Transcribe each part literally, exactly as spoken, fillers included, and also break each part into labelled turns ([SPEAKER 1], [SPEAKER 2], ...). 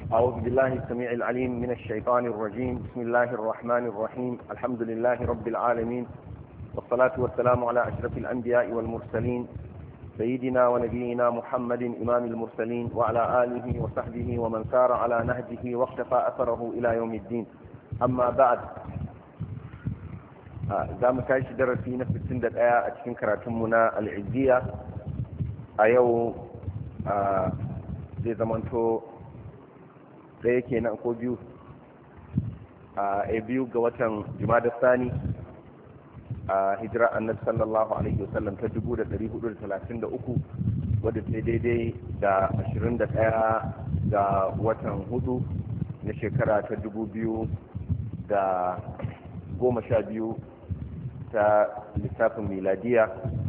[SPEAKER 1] أعوذ بالله السميع العليم من الشيطان الرجيم. بسم الله الرحمن الرحيم. الحمد لله رب العالمين، والصلاة والسلام على أشرف الأنبياء والمرسلين سيدنا ونبينا محمد إمام المرسلين وعلى آله وصحبه ومن سار على نهجه واقتفى أثره إلى يوم الدين. أما بعد، za mu tashi darasi na sittin da ɗaya a cikin karatunmu na al'izziya. A yau zai zamanto ɗaya kenan ko biyu a biyu ga watan Jumada Sani a hijira annabi sallallahu alaihi wasallam ta dubu da ɗari hudu da talatin da uku, wadda ta daidai da ashirin da ɗaya ga watan hudu na shekara ta dubu biyu da goma sha biyu ta lissafin miladiya.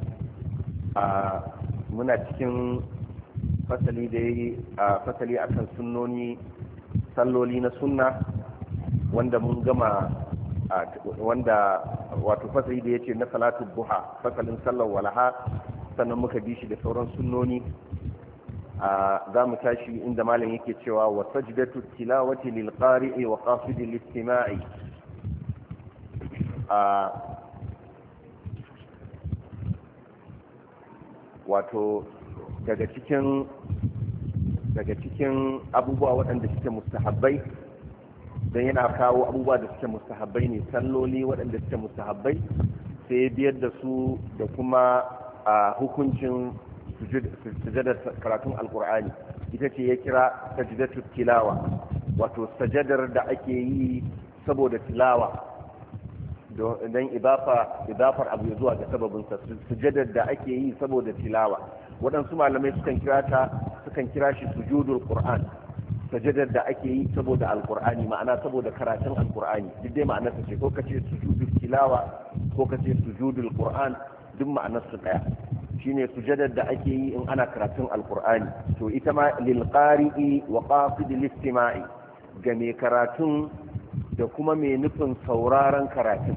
[SPEAKER 1] A muna cikin fasali da yi a fasali akan sunnoni salloli na sunna wanda mun gama wanda wato fasali da yace na salatu duha, fasalin sallar walaha, sannan muka bi shi da sauran sunnoni. a za mu tashi inda malam yake cewa wa sajdatu tilawati lil qari'i wa qasidi lil istima'i. a wato daga cikin daga cikin abubuwa waɗanda suke mustahabbai, don yana kawo abubuwa da suke mustahabbai ne, salloli waɗanda suke mustahabbai, sai biyar da su da kuma a hukuncin sujadar karatun alkur'ani. Ita ce ya kira sajdatu tilawa, wato sajadar da ake yi saboda tilawa, don idafar abu zuwa ga sababinsa, sujadar da ake yi saboda tilawa. Waɗansu malamai sukan kira ta sukan kira shi sujudul qur'an, sajadar da ake yi saboda alqur'ani, ma'ana saboda karatun alqur'ani. Duk dai ma'anar ta ce, ko kace sujudul tilawa ko kace sujudul qur'an, duk ma'anar su daya. Shine sujadar da ake yi in ana karatun alqur'ani. To ita ma lil qari'i wa qasid lil istima'i, ga mai karatun da kuma mai nufin sauraron karatun,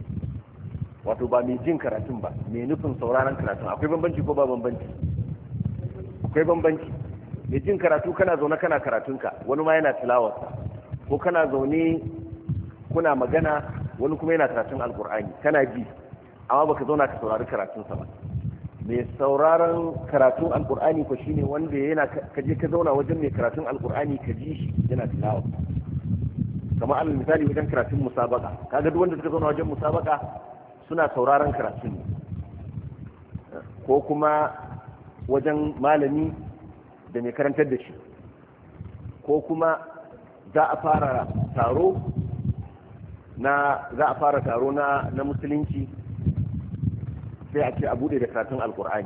[SPEAKER 1] wato ba mai jin karatun ba, mai nufin sauraron karatun. Akwai bambanci ko ba bambanci? Akwai bambanci. Mai jin karatu kana zaune kana karatunka, wani ma yana tilawarsa, ko kana zaune kuna magana, wani kuma yana karatun alkur'ani kana ji, amma baka zauna ka saurari karatunsa ba. Mai sauraron karatun alkur'ani ko shine wanda yana kaje ka zauna wajen mai karatun alkur'ani ka ji shi yana tilawa. Kamar alal misali wajen karatun musabaka, kaga duk wanda suka zauna wajen musabaka suna sauraron karatun ne. Ko kuma wajen malami da mai karantar da shi, ko kuma za a fara taro na za a fara taro na na musulunci, sai a ce a bude da karatun alkur'ani.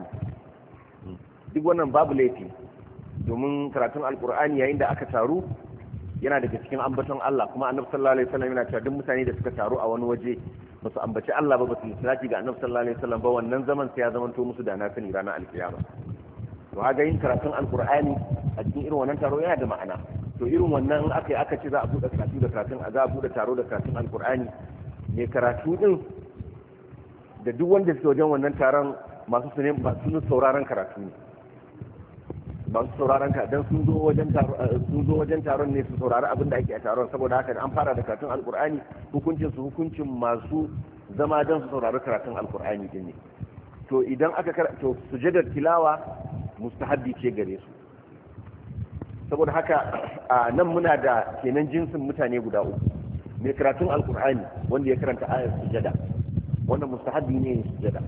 [SPEAKER 1] Duk wannan babu laifi, domin karatun alkur'ani yayin da aka taru yana daga cikin ambaton Allah, kuma annabi sallallahu alaihi wasallam yana cewa duk mutane da suka taru a wani waje ba su ambaci Allah ba, ba su salati ga annabi sallallahu alaihi wasallam ba, wannan zaman sai ya zamanto musu da na sani ranar alkiyama. To haga yin karatun alkur'ani a cikin irin wannan taro yana da ma'ana. To irin wannan in aka yi aka ce za a bude karatu da karatun za a bude taro da karatun alkur'ani, ne karatu din da duk wanda suke wajen wannan taron masu su ne masu sauraron karatu ne, masu sauraron ka dan sun zo wajen taron sun zo wajen taron ne su saurari abin da ake a taron. Saboda haka an fara da karatun alkur'ani, hukuncin su hukuncin masu zama dan su saurari karatun alkur'ani din ne. To idan aka to sujadar tilawa mustahabbi ce gare su. Saboda haka a nan muna da kenan jinsin mutane guda uku: mai karatun alkur'ani wanda ya karanta ayar sujada, wanda mustahabbi ne sujada.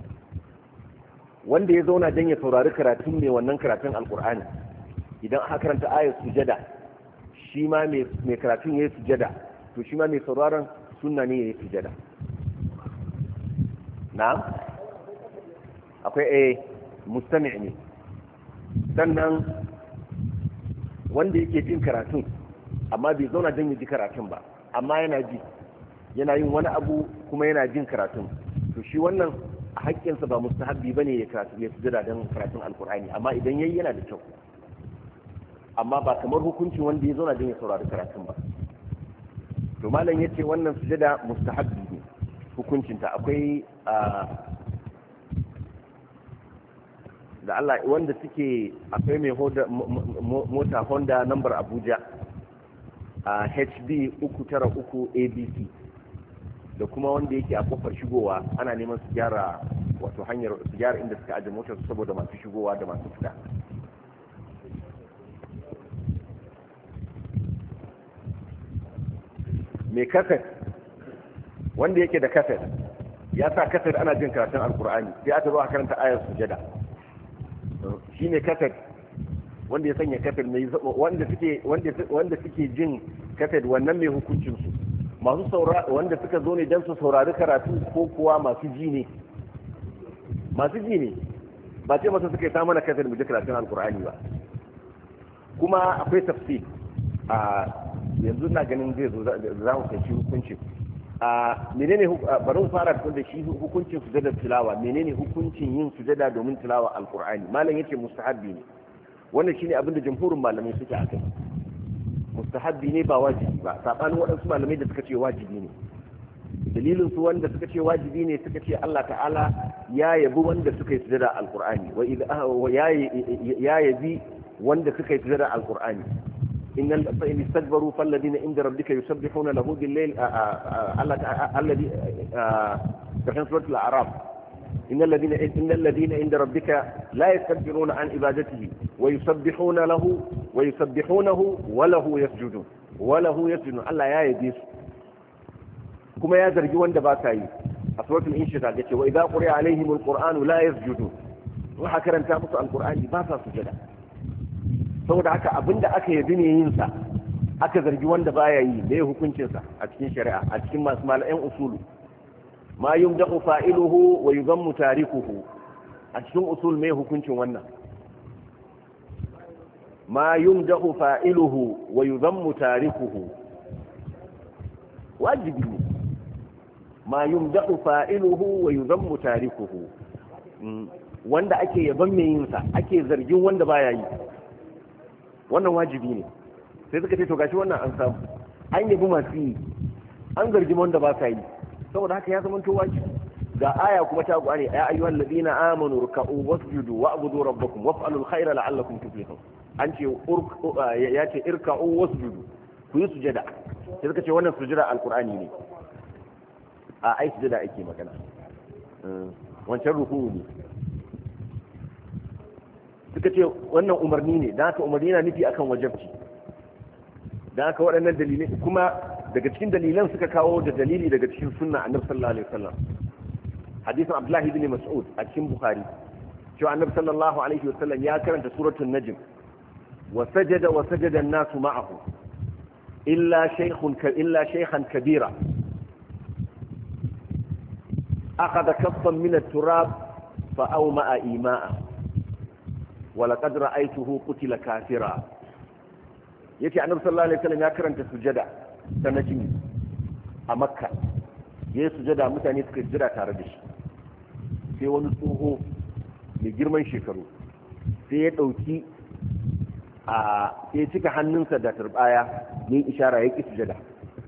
[SPEAKER 1] Wanda ya zauna dan ya saurari karatun ne wannan karatun alkur'ani, idan aka karanta ayar sujada, shi ma mai karatun ya yi sujada, to shi ma mai sauraron sunna ne ya yi sujada. Na'am, akwai eh mustami' ne. Sannan wanda yake jin karatun amma bai zauna don ya ji karatun ba, amma yana ji, yana yin wani abu kuma yana jin karatun, to shi wannan a haƙƙinsa ba mustahabbi bane ya karatu ya sujada don karatun alkur'ani, amma idan yayi yana da kyau, amma ba kamar hukuncin wanda ya zauna don ya saurari karatun ba. To malam yace wannan sujada mustahabbi ne hukuncinta. Akwai da Allah wanda suke akwai mai mota Honda number Abuja a H B uku tara uku A B C da kuma wanda yake a kofar shigowa ana neman su gyara wato hanyar su gyara inda suka aje motar saboda masu shigowa da masu fita. mai kaset wanda yake da kaset ya sa kaset ana jin karatun alkur'ani sai aka zo a karanta ayar sujada shi ne kaset wanda ya sanya kaset mai wanda suke wanda suke jin kaset wannan mai hukuncin su masu saura wanda suka zo ne don su saurari karatu ko kuwa masu ji ne masu ji ne ba ce masu suka yi ta mana kaset mu ji karatun alkur'ani ba. Kuma akwai tafsir a yanzu na ganin zai zo za mu kai hukunci a menene bari mu fara da shi hukuncin sujada tilawa menene hukuncin yin sujada domin tilawa alkur'ani malam yace mustahabbi ne wannan shine abin da jumhurin malamai suke akai mustahabbi ne ba wajibi ba sabanin waɗansu malamai da suka ce wajibi ne dalilin su wanda suka ce wajibi ne suka ce Allah ta'ala ya yabi wanda suka yi sujada alkur'ani wa ya yabi wanda suka yi sujada alkur'ani إن فإن استكبروا فالذين عند ربك يسبحون له بالليل الذي في سورة الأعراف إن الذين إن الذين عند ربك لا يستكبرون عن عبادته ويسبحون له ويسبحونه وله يسجدون وله يسجدون الله يا يديس كما يا زرجي وند باساي سورة الانشقاق وإذا قرئ عليهم القرآن لا يسجدون وحكرا تابط القرآن باسا سجدا saboda haka abinda aka yabi ne yin sa aka zargi wanda baya yi da hukuncin sa a cikin shari'a a cikin masu malayan usulu ma yumdahu fa'iluhu wa yudhammu tarikuhu a cikin usul mai hukuncin wannan ma yumdahu fa'iluhu wa yudhammu tarikuhu wajibi ne ma yumdahu fa'iluhu wa yudhammu tarikuhu wanda ake yaban mai yin sa ake zargin wanda baya yi wannan wajibi ne sai suka ce to gashi wannan an samu an yabi masu yi an zargi wanda ba sa yi saboda haka ya zama to wajibi ga aya kuma ta gwani ya ayyuhal ladina amanu ruk'u wasjudu wa'budu rabbakum waf'alul khayra la'allakum tuflihun an ce ya ce irka'u wasjudu ku yi sujada sai suka ce wannan sujada alqur'ani ne a ai sujada ake magana wancan ruku ne suka ce wannan umarni ne da haka umarni yana nufi akan wajabci da haka waɗannan dalilai kuma daga cikin dalilan suka kawo da dalili daga cikin sunna annabi sallallahu alaihi wasallam hadisin abdullahi ibn mas'ud a cikin bukhari cewa annabi sallallahu alaihi wasallam ya karanta suratul najm wa sajada wa sajada an-nasu ma'ahu illa shaykhun illa shaykhan kabira akhadha kaffan min at-turab fa awma'a ima'a ولقد رأيته قتل كافرا yace annabi sallallahu alaihi wasallam ya karanta sujada ta najmi a makka yayin sujada mutane suka jira tare da shi sai wani tsoho mai girman shekaru sai ya dauki a sai ya cika hannunsa da turbaya yayin ishara ya ki sujada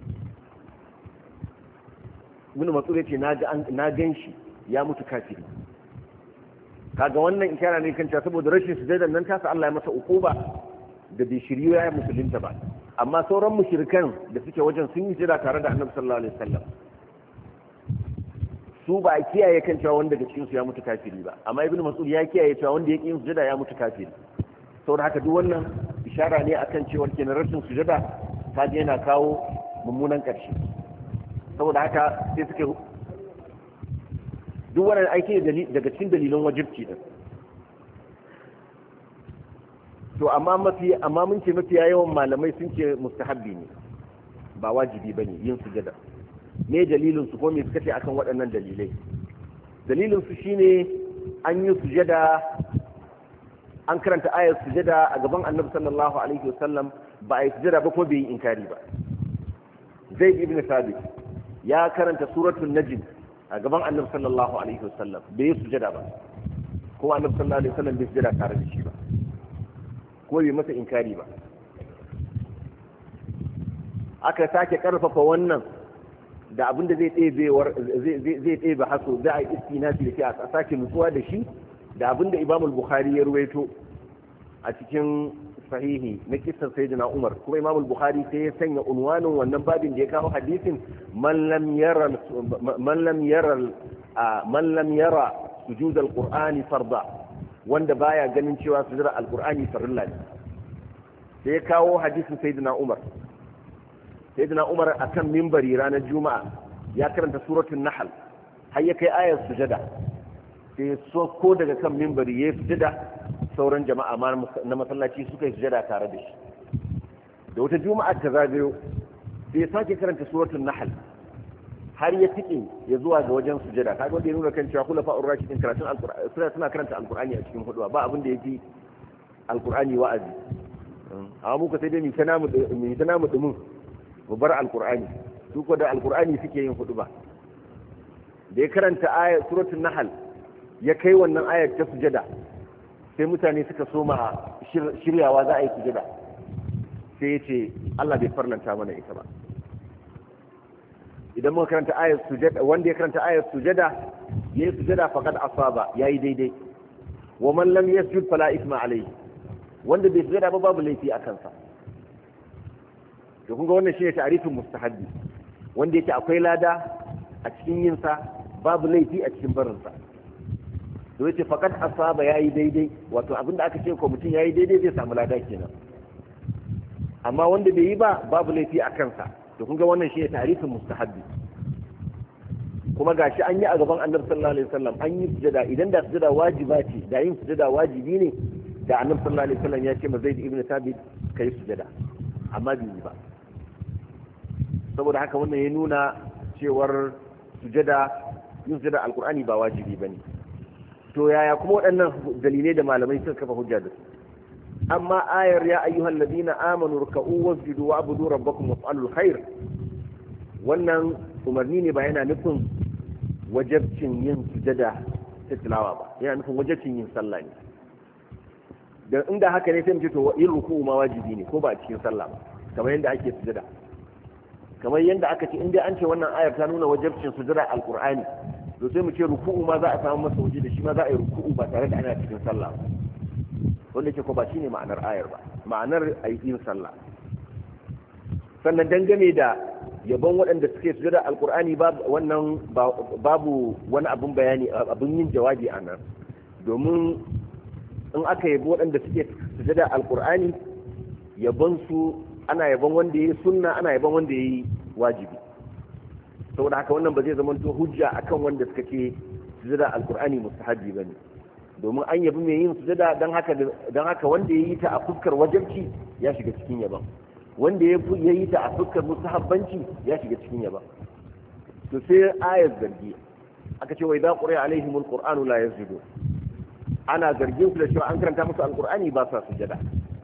[SPEAKER 1] ibn mas'ud yace na ga na ganshi ya mutu kafiri kaga wannan ishara ne kanta saboda rashin sujudar nan tasa Allah ya masa ukuba da bai shiryu ya musulunta ba amma sauran mushrikan da suke wajen sun yi jira tare da Annabi sallallahu alaihi wasallam su ba kiyaye kan cewa wanda daga cikin su ya mutu kafiri ba amma ibnu mas'ud ya kiyaye cewa wanda yake yin sujada ya mutu kafiri saboda haka duk wannan ishara ne akan cewa kenan rashin sujada ta je yana kawo mummunan karshe saboda haka sai suke duk wannan aiki daga cikin dalilan wajibci din to amma mafi amma mun ce mafi yawan malamai sun ce mustahabbi ne ba wajibi bane yin sujada me dalilin su ko me suka ce akan waɗannan dalilai dalilin su shine an yi sujada an karanta ayar sujada a gaban Annabi sallallahu alaihi wasallam ba a yi sujada ba ko bai yi inkari ba Zaid ibn Thabit ya karanta suratul najm a gaban Annabi sallallahu alaihi wasallam bai yi sujada ba ko Annabi sallallahu alaihi wasallam bai sujada tare da shi ba ko bai masa inkari ba aka sake karfafa wannan da abinda zai ɗebewar zai ɗebe haso za a yi istinasi da shi a sake nutsuwa da shi da abinda Imam al-Bukhari ya ruwaito a cikin sahihi na kisan sayyidina Umar kuma Imam al-Bukhari sai ya sanya unwanin wannan babin da ya kawo hadisin man lam yara man lam yara man lam yara sujud al-Qur'ani farda wanda baya ganin cewa sujud al-Qur'ani farilla ne sai ya kawo hadisin sayyidina Umar sayyidina Umar akan minbari ranar Juma'a ya karanta suratul Nahl har ya kai ayar sujada sai so ko daga kan minbari ya sujada sauran jama'a na masallaci suka yi sujada tare da shi da wata juma'a ta zagayo sai ya sake karanta suratul Nahl har ya tike ya zuwa ga wajen sujada kaga wanda ya nuna kan cewa kula fa'ur rashidin karatun alqur'ani suna suna karanta alqur'ani a cikin hudu ba abin da yafi alqur'ani wa'azi amma muka sai dai mi tana mu mi tana mu dumin mu bar alqur'ani su ko da alqur'ani suke yin hudu ba da ya karanta ayat suratul Nahl ya kai wannan ayat ta sujada sai mutane suka soma shiryawa za a yi sujada sai ya ce Allah bai farlanta mana ita ba idan muka karanta ayat sujada wanda ya karanta ayat sujada yayi sujada faqad asaba yayi daidai wa man lam yasjud fala isma alayhi wanda bai sujada ba babu laifi a kansa to kun ga wannan shine ta'rifin mustahabbi wanda yake akwai lada a cikin yin sa babu laifi a cikin barin sa to yace faqad asaba yayi daidai wato abinda aka ce ko mutum yayi daidai zai samu lada kenan amma wanda bai yi ba babu laifi a kansa to kun ga wannan shi ne ta'rifin mustahabbi kuma gashi an yi a gaban Annabi sallallahu alaihi wasallam an yi sujada idan da sujada wajiba ce da yin sujada wajibi ne da Annabi sallallahu alaihi wasallam ya ce ma Zaid ibn Thabit kai sujada amma bai yi ba saboda haka wannan ya nuna cewar sujada yin sujada alqur'ani ba wajibi bane to yaya kuma waɗannan dalilai da malamai suka kafa hujja da su amma ayar ya ayyuhal ladina amanu ruk'u wasjudu wa'budu rabbakum waf'alul khair wannan umarni ne ba yana nufin wajibcin yin sujada ta tilawa ba yana nufin wajibcin yin sallah ne dan inda haka ne sai mu ce to yin ruku'u ma wajibi ne ko ba a cikin sallah ba kamar yadda ake sujada kamar yadda aka ce inda an ce wannan ayar ta nuna wajibcin sujada alqur'ani to sai mu ce ruku'u ma za a samu masa waje da shi ma za a yi ruku'u ba tare da ana cikin sallah wanda ke ko ba shine ma'anar ayar ba ma'anar yin sallah sannan dangane da yabon waɗanda suke sujada alqur'ani babu wannan babu wani abun bayani abun yin jawabi a nan domin in aka yabo waɗanda suke sujada alqur'ani yabon su ana yabon wanda yayi sunna ana yabon wanda yayi wajibi saboda haka wannan ba zai zama to hujja akan wanda suka ce sujada alqur'ani mustahabi bane domin an yabi mai yin sujada dan haka dan haka wanda yayi ta a fuskar wajibci ya shiga cikin yaban wanda yayi ta a fuskar mustahabbanci ya shiga cikin yaban to sai ayat zargi aka ce wa idza quri'a alaihimul qur'anu la yasjudu ana zargin su da cewa an karanta musu alqur'ani ba sa sujada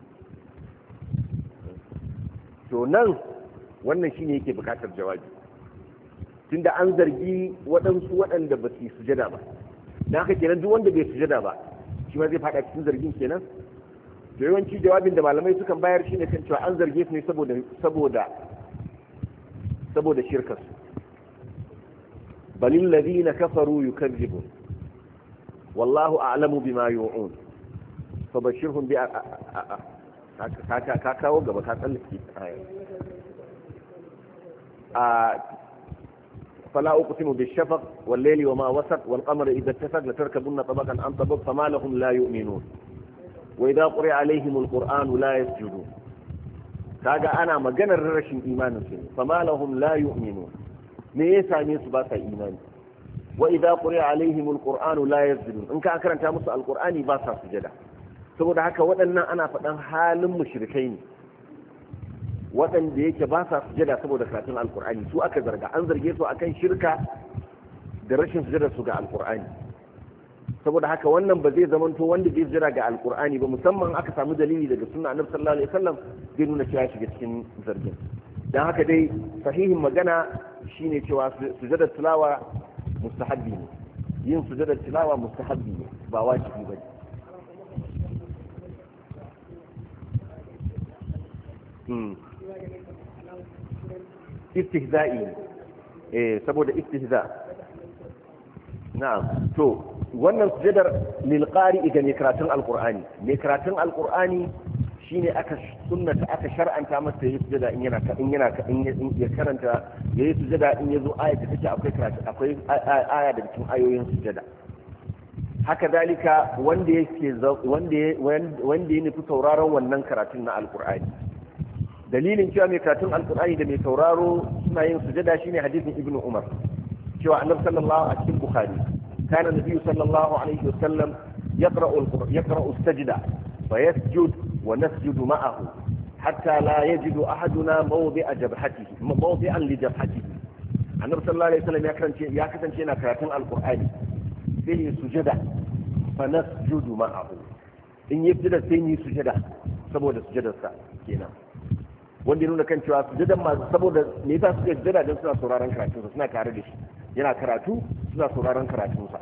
[SPEAKER 1] to nan wannan shine yake bukatar jawabi tunda an zargi waɗansu waɗanda ba su sujada ba dan haka kenan duk wanda bai sujada ba shi ma zai fada cikin zargin kenan to yawanci jawabin da malamai sukan bayar shine kan cewa an zarge su ne saboda saboda saboda shirkar su balil ladina kafaru yukadzibun wallahu a'lamu bima yu'un fabashirhum bi ka ka kawo gaba ka tsallake aya a فلا أقسم بالشفق والليل وما وسق والقمر إذا اتسق لتركبن طبقا عن طبق فما لهم لا يؤمنون وإذا قرئ عليهم القرآن لا يسجدون kaga ana maganar rashin imanin su fama lahum la yu'minun me yasa ne su ba sa imani wa idza quri'a alaihim alqur'anu la yasjudun in ka karanta musu alqur'ani ba sa sujada saboda haka waɗannan ana faɗan halin mushrikai ne waɗanda yake ba sa sujada saboda karatun alkur'ani su aka zarga an zarge su akan shirka da rashin sujada su ga alkur'ani saboda haka wannan ba zai zamanto wanda zai sujada ga alkur'ani ba musamman aka samu dalili daga sunna annabi sallallahu alaihi wasallam zai nuna cewa shiga cikin zargin dan haka dai sahihin magana shine cewa sujada tilawa mustahabbi ne yin sujada tilawa mustahabbi ne ba wajibi ba ne istihza'i eh saboda istihza na'am to wannan sujadar lil qari'i ga karatun alqur'ani ne karatun alqur'ani shi shine aka sunnata aka shar'anta masa yayi sujada in yana in yana in ya karanta yayi sujada in yazo aya da take akwai karatu akwai aya da cikin ayoyin sujada. Haka dalika wanda yake wanda wanda ya nufi sauraron wannan karatun na alqur'ani, dalilin cewa mai karatun alqur'ani da mai sauraro suna yin sujada shine hadisin ibnu umar cewa annabi sallallahu a cikin bukhari kana nabiyyu sallallahu alaihi wasallam yaqra'u yaqra'u as-sajda فيسجد ونسجد معه حتى لا يجد أحدنا موضع جبهته موضعا لجبهته. النبي صلى الله عليه وسلم يا كتن شينا كراتن القرآن فيه سجدة فنسجد معه إن يبدأ سيني سجدة saboda sujadarsa kenan wanda nuna kan cewa sujadan ma saboda me yasa suke sujada dan suna sauraron karatunsa suna tare da shi yana karatu suna sauraron karatunsa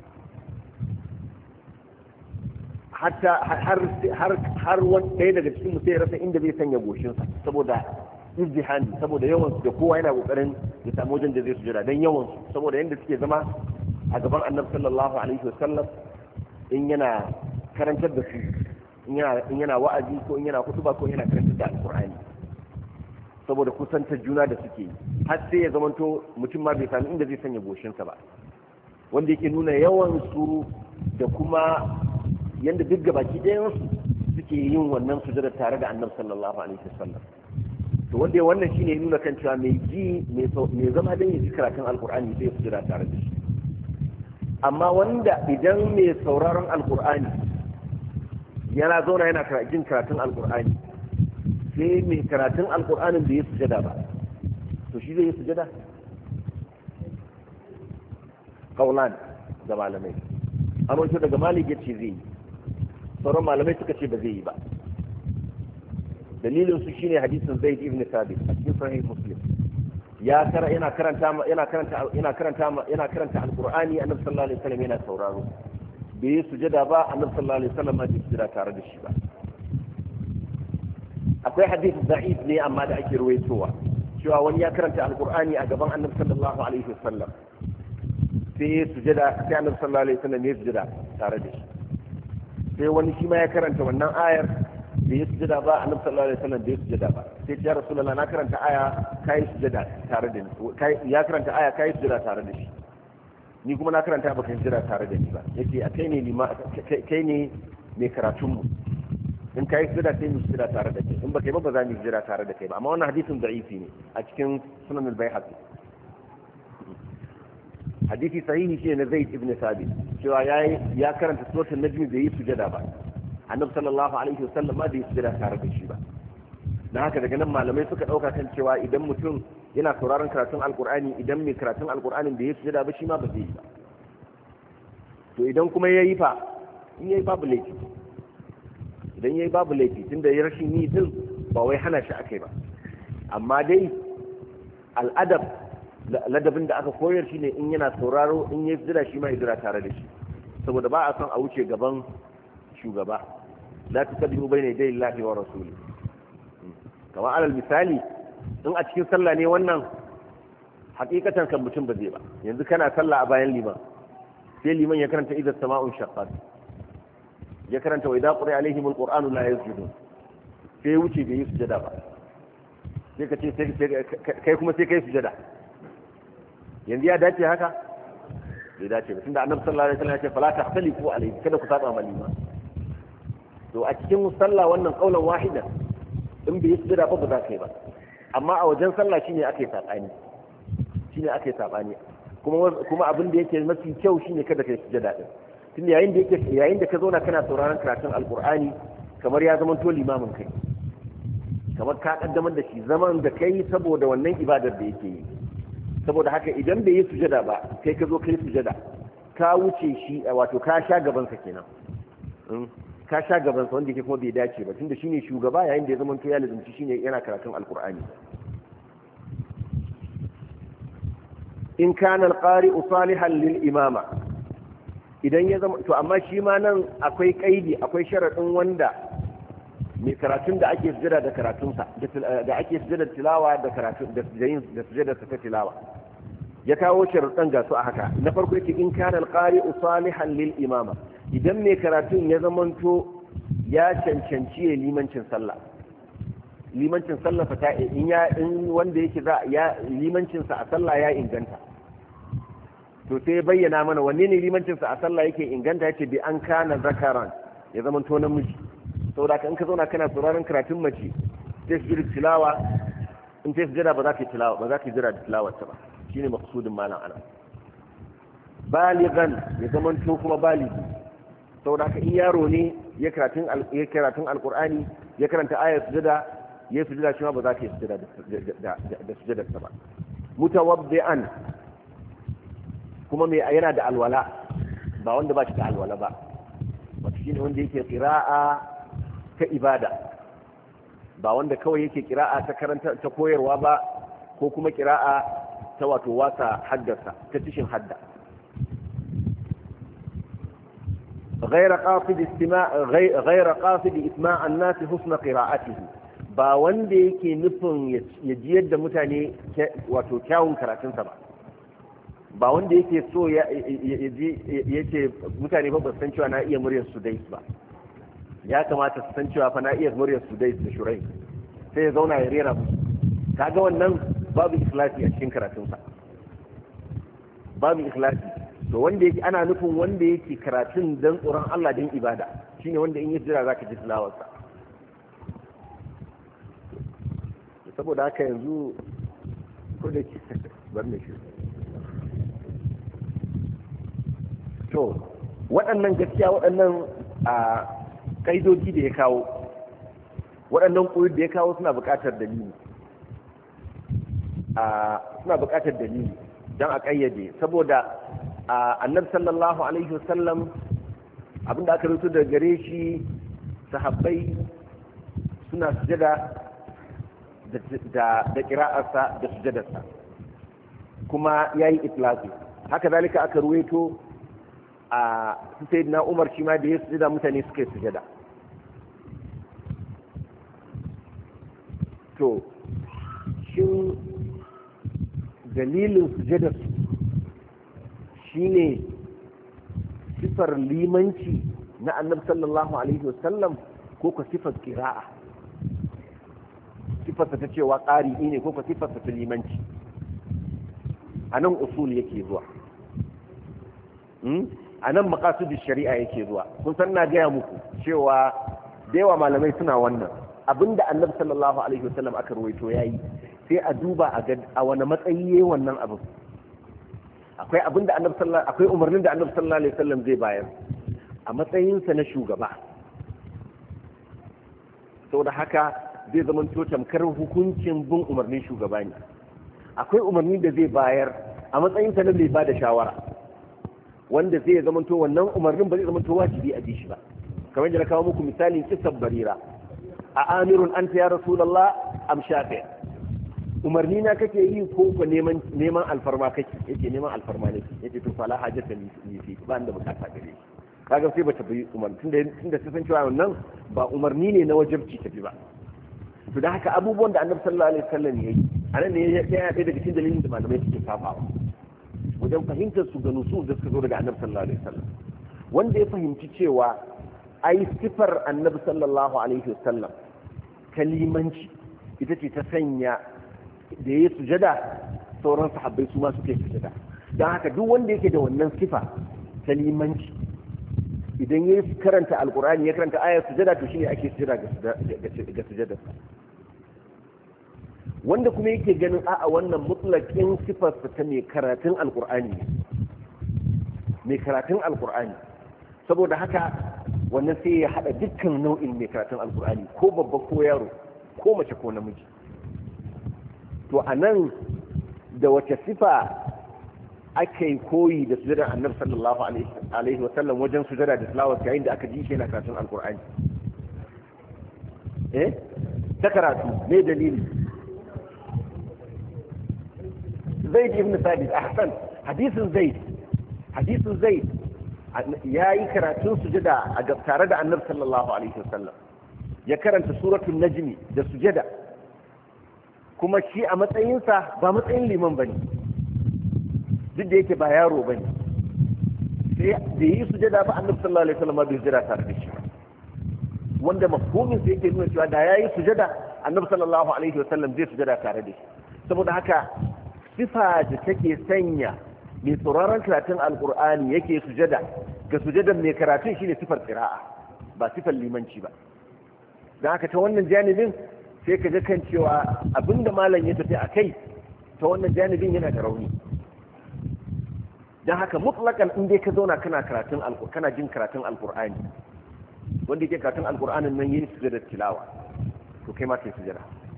[SPEAKER 1] hatta har har har wani ɗaya daga cikin mu sai rasa inda zai sanya goshinsa saboda izdihani saboda yawan su da kowa yana kokarin ya samu wajen da zai sujada dan yawan su saboda yanda suke zama a gaban annabi sallallahu alaihi wasallam in yana karantar da su in yana in yana wa'azi ko in yana kutuba ko yana karantar da alqur'ani saboda kusantar juna da suke yi har sai ya zamanto mutum ma bai sami inda zai sanya goshinsa ba wanda yake nuna yawan su da kuma yanda duk gabaki ɗayan su suke yin wannan sujada tare da annabi sallallahu alaihi wasallam to wanda wannan shine nuna kan cewa mai ji mai zama dan yi karatun alqur'ani sai sujada tare da shi. Amma wanda idan mai sauraron alqur'ani yana zauna yana jin karatun alqur'ani sai mai karatun alqur'anin da ya sujada ba to shi zai yi sujada kaulan da malamai amma to daga malik yace zai yi sauran malamai suka ce ba zai yi ba dalilin su shine hadisin Zaid ibn Thabit a cikin sahih Muslim ya kara yana karanta yana karanta yana karanta yana karanta alqur'ani annabi sallallahu alaihi wasallam yana sauraro bai sujada ba annabi sallallahu alaihi wasallam bai sujada tare da shi ba. Akwai hadisi da'if ne amma da ake ruwaitowa cewa wani ya karanta alqur'ani a gaban annabi sallallahu alaihi wasallam sai sujada sai annabi sallallahu alaihi wasallam ya sujada tare da shi sai wani shi ma ya karanta wannan ayar da ya sujada ba annabi sallallahu alaihi wasallam da ya sujada ba sai ya rasulullah na karanta aya kai sujada tare da ni kai ya karanta aya kai sujada tare da shi ni kuma na karanta ba kai sujada tare da ni ba yace a kai ne lima kai ne mai karatun mu in kai sujada sai mu sujada tare da kai in ba kai ba ba za mu sujada tare da kai ba amma wannan hadisin da'ifi ne a cikin sunan al-baihaqi. Hadisi sahihi shi ne Zaid ibn Thabit cewa yayi ya karanta suratul najm bai yi sujada ba annabi sallallahu alaihi wasallam ma bai yi sujada tare da shi ba dan haka daga nan malamai suka dauka kan cewa idan mutum yana sauraron karatun alqur'ani idan mai karatun alqur'anin bai yi sujada ba shi ma ba zai yi ba to idan kuma yayi fa in yayi babu laifi idan yayi babu laifi tunda ya rashin yi din ba wai hana shi akai ba amma dai al'adab ladabin da aka koyar shi ne in yana sauraro in ya jira shi ma ya jira tare da shi saboda ba a son a wuce gaban shugaba la tuqaddimu bayna yaday Allahi wa rasuli kamar alal misali in a cikin sallah ne wannan hakikatan kan mutum ba zai ba yanzu kana sallah a bayan liman sai liman ya karanta idza sama'un shaqqat ya karanta wa idza quri'a alaihim alqur'anu la yasjudun sai wuce bai yi sujada ba sai ka ce kai kuma sai kai sujada yanzu ya dace haka bai dace ba tunda annabi sallallahu alaihi wasallam ya ce fala tahtalifu alayhi kada ku saba malima to a cikin musalla wannan kaulan wahida in bai sujada ba ba za ka yi ba amma a wajen sallah shine ake sabani shine ake sabani kuma kuma abin da yake mafi kyau shine kada kai sujada din tunda yayin da yake yayin da ka zauna kana sauraron karatun alqur'ani kamar ya zama to limamin kai kamar ka kaddamar da shi zaman da kai saboda wannan ibadar da yake yi saboda haka idan bai yi sujada ba kai ka zo kai sujada ka wuce shi wato ka sha gaban sa kenan ka sha gaban sa wanda yake kuma bai dace ba tunda shine shugaba yayin da ya zama to ya lazumci shine yana karatun alqur'ani in kana alqari'u salihan lil imama idan ya zama to amma shi ma nan akwai kaidi akwai sharadin wanda mai karatun da ake sujada da karatunsa da ake sujada tilawa da karatun da da sujada ta tilawa ya kawo sharuɗan ga su a haka na farko yake in kana alqari'u salihan lil imama idan mai karatun ya zamanto ya cancanci ya limancin sallah limancin sallah fa ta in ya in wanda yake za ya limancin sa a sallah ya inganta to sai bayyana mana wanne ne limancin sa a sallah yake inganta yace bi an kana zakaran ya zama to namiji saboda in ka zauna kana sauraron karatun mace sai su jira tilawa in sai su jira ba za ka tilawa ba za ka jira da tilawar ta ba shine maqsudin malam ana baligan ya zama to kuma baligi saboda in yaro ne ya karatun ya karatun alqur'ani ya karanta ayat sujada ya sujada shi ma ba za ka yi sujada da da sujada ta ba mutawaddi'an kuma mai yana da alwala ba wanda ba shi da alwala ba wato shine wanda yake qira'a ta ibada ba wanda kawai yake qira'a ta karanta ta koyarwa ba ko kuma qira'a ta wato wasa haddasa ta tishin hadda غير قاصد استماع غير قاصد اسماع الناس حسن قراءته ba wanda yake nufin ya jiyar da mutane wato kyawun karatunsa ba ba wanda yake so ya ce mutane ba san cewa na iya muryar sudais ba ya kamata su san cewa fa na iya muryar sudais da shurai sai ya zauna ya rera musu kaga wannan babu ikhlasi a cikin karatunsa babu ikhlasi to wanda yake ana nufin wanda yake karatun dan tsoron Allah dan ibada shine wanda in ya jira zaka ji tilawarsa saboda haka yanzu ko da ke bar ne shi to waɗannan gaskiya waɗannan a kaidoji da ya kawo waɗannan ƙuri da ya kawo suna buƙatar dalili a suna buƙatar dalili don a ƙayyade saboda annabi sallallahu alaihi wasallam abinda aka rubuta daga gare shi sahabbai suna sujada da da qira'arsa da sujadarsa kuma yayi itlaqi haka zalika aka ruwaito a sayyidina Umar shi ma da ya sujada mutane suka yi sujada to shin dalilin sujadar shine sifar limanci na annabi sallallahu alaihi wasallam ko ka sifar qira'a sifarsa ta cewa ƙari ne ko ka sifarsa ta limanci a nan usul yake zuwa a nan maqasidus shari'a yake zuwa kun san na gaya muku cewa da yawa malamai suna wannan abinda annabi sallallahu alaihi wasallam aka ruwaito yayi sai a duba a ga a wani matsayi yayin wannan abin akwai abinda annabi sallallahu akwai umarnin da annabi sallallahu alaihi wasallam zai bayar a matsayinsa na shugaba saboda haka zai zama to tamkar hukuncin bin umarnin shugaba ne akwai umarni da zai bayar a matsayinsa na mai bada shawara wanda zai zama to wannan umarnin ba zai zama to wajibi a ji shi ba kamar da na kawo muku misalin kisan barira a amirun anta ya rasulullah am shafi umarni na kake yi ko ko neman neman alfarma kake yake neman alfarma ne yake to fala hajata ni fi ba inda bukata gare shi kaga sai bata bi umarni tunda tunda sai san cewa wannan ba umarni ne na wajibci tafi ba to da haka abubuwan da annabi sallallahu alaihi wasallam yayi anan ne ya ya daga cikin dalilin da malamai suke safawa wajen fahimtar su ga nusus da suka zo daga annabi sallallahu alaihi wasallam wanda ya fahimci cewa ai sifar annabi sallallahu alaihi wasallam kalimanci ita ce ta sanya da ya sujada sauran sahabbai su ma suke sujada don haka duk wanda yake da wannan sifa kalimanci idan ya karanta alkur'ani ya karanta ayar sujada to shine ake sujada ga sujada wanda kuma yake ganin a'a wannan mutlaqin sifar ta mai karatun alkur'ani mai karatun alkur'ani saboda haka wannan sai ya hada dukkan nau'in mai karatun alkur'ani ko babba ko yaro ko mace ko namiji to anan da wace sifa ake koyi da sujadar annabi sallallahu alaihi wa sallam wajen sujada da tilawar yayin da aka ji shi yana karatun alkur'ani eh ta karatu ne dalili zaid ibn thabit ahsan hadisin zaid hadisin zaid yayi karatun sujada tare da annabi sallallahu alaihi wa sallam ya karanta suratul najmi da sujada kuma shi a matsayinsa ba matsayin liman bane duk da yake ba yaro bane sai da yi sujada ba annabi sallallahu alaihi wasallam bai jira tare da shi wanda mafhumin sai yake nuna cewa da yayi sujada annabi sallallahu alaihi wasallam zai sujada tare da shi saboda haka sifa da take sanya mai tsoron karatun alqur'ani yake sujada ga sujadan mai karatun shine sifar qira'a ba sifar limanci ba dan haka ta wannan janibin sai ka ga kan cewa abinda malam ya tafi akai ta wannan janibin yana da rauni dan haka mutlakan in dai ka zauna kana karatun alqur'ani kana jin karatun alqur'ani wanda yake karatun alqur'anin nan yin sujada tilawa to kai ma kai sujada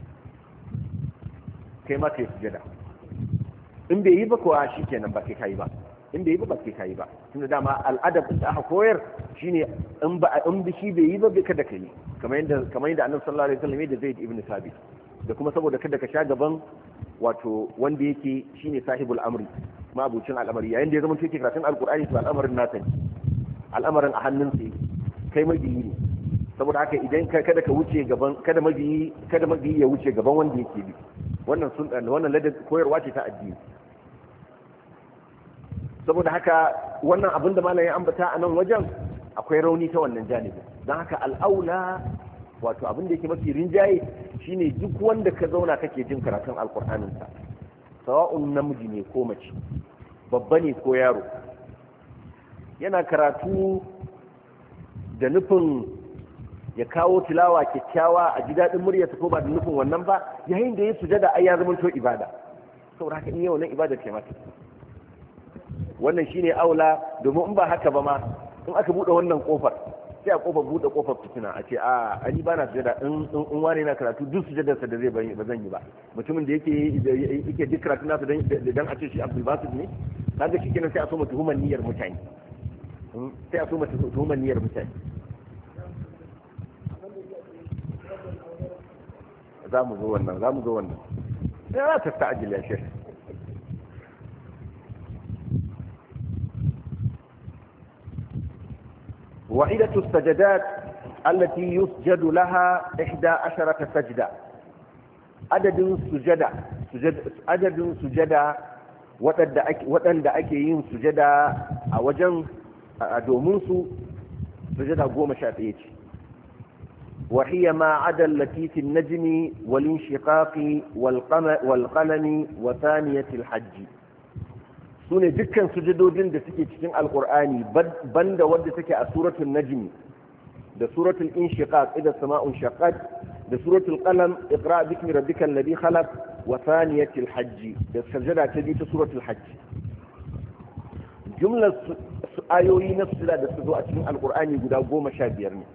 [SPEAKER 1] kai ma kai sujada in bai yi ba kuwa shikenan ba kai kai ba in bai yi ba ba kai kai ba tunda dama al'adab da aka koyar shine in ba in bi shi bai yi ba bai kada kai kamar yadda kamar yadda Annabi sallallahu alaihi wasallam da Zaid ibn Thabit da kuma saboda kada ka sha gaban wato wanda yake shine sahibul amri ma abucin al'amari yayin da ya zama yake karatun alqur'ani to al'amarin nasa al'amarin a hannun sa kai mabiyi ne saboda haka idan kada ka wuce gaban kada mabiyi kada mabiyi ya wuce gaban wanda yake bi wannan sun wannan ladan koyarwa ce ta addini saboda haka wannan abin da malamin ambata a nan wajen akwai rauni ta wannan janibi don haka al'aula wato abin da yake mafi rinjaye shine duk wanda ka zauna kake jin karatun alkur'anin sa sawa'un namiji ne ko mace babba ne ko yaro yana karatu da nufin ya kawo tilawa kyakkyawa a ji daɗin muryarsa ko ba da nufin wannan ba yayin da ya sujada ai ya zama to ibada saboda haka in yi wannan ibada ce mata wannan shine aula domin in ba haka ba ma in aka bude wannan kofar sai a kofar bude kofar fitina a ce a ani ba na sujada in in wani na karatu duk sujadarsa da zai ba zan yi ba mutumin da yake yake duk karatu nasa dan dan a ce shi Abdul Basit ne kaga shi kenan sai a so mutuhuman niyyar mutane sai a so mutuhuman niyyar mutane za mu zo wannan za mu zo wannan ya ta ta'ajil ya shekh وعدة السجدات التي يسجد لها إحدى عشرة سجدة عدد سجدة عدد سجدة waɗanda ake yin sujada a wajen domin su sujada goma sha ɗaya ce وهي ما عدا التي في النجم والانشقاق والقلم وثانية الحج sune dukkan sujudodin da suke cikin alqur'ani banda wanda take a suratul najm da suratul inshiqaq idha sama'un shaqqat da suratul qalam iqra bismi rabbikal ladhi khalaq wa thaniyatil hajj da sajada ta bi ta suratul hajj jumlar ayoyi na sujada da su zo a cikin alqur'ani guda goma sha biyar ne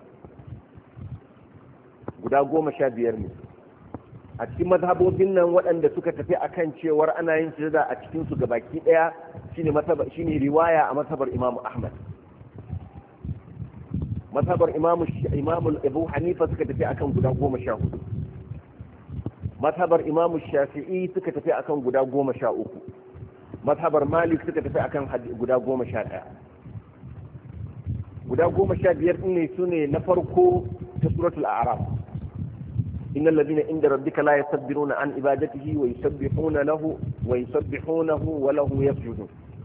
[SPEAKER 1] guda goma sha biyar ne a cikin mazhabobin nan waɗanda suka tafi akan cewar ana yin sujada a cikin su gabaki ɗaya shine mazhab shine riwaya a mazhabar Imam Ahmad mazhabar Imam Imam Abu Hanifa suka tafi akan guda goma sha hudu mazhabar Imam Shafi'i suka tafi akan guda goma sha uku mazhabar Malik suka tafi akan guda goma sha ɗaya guda goma sha biyar ɗin ne sune na farko ta suratul A'raf إن الذين عند ربك لا يستكبرون عن عبادته ويسبحون له ويسبحونه وله يسجدون.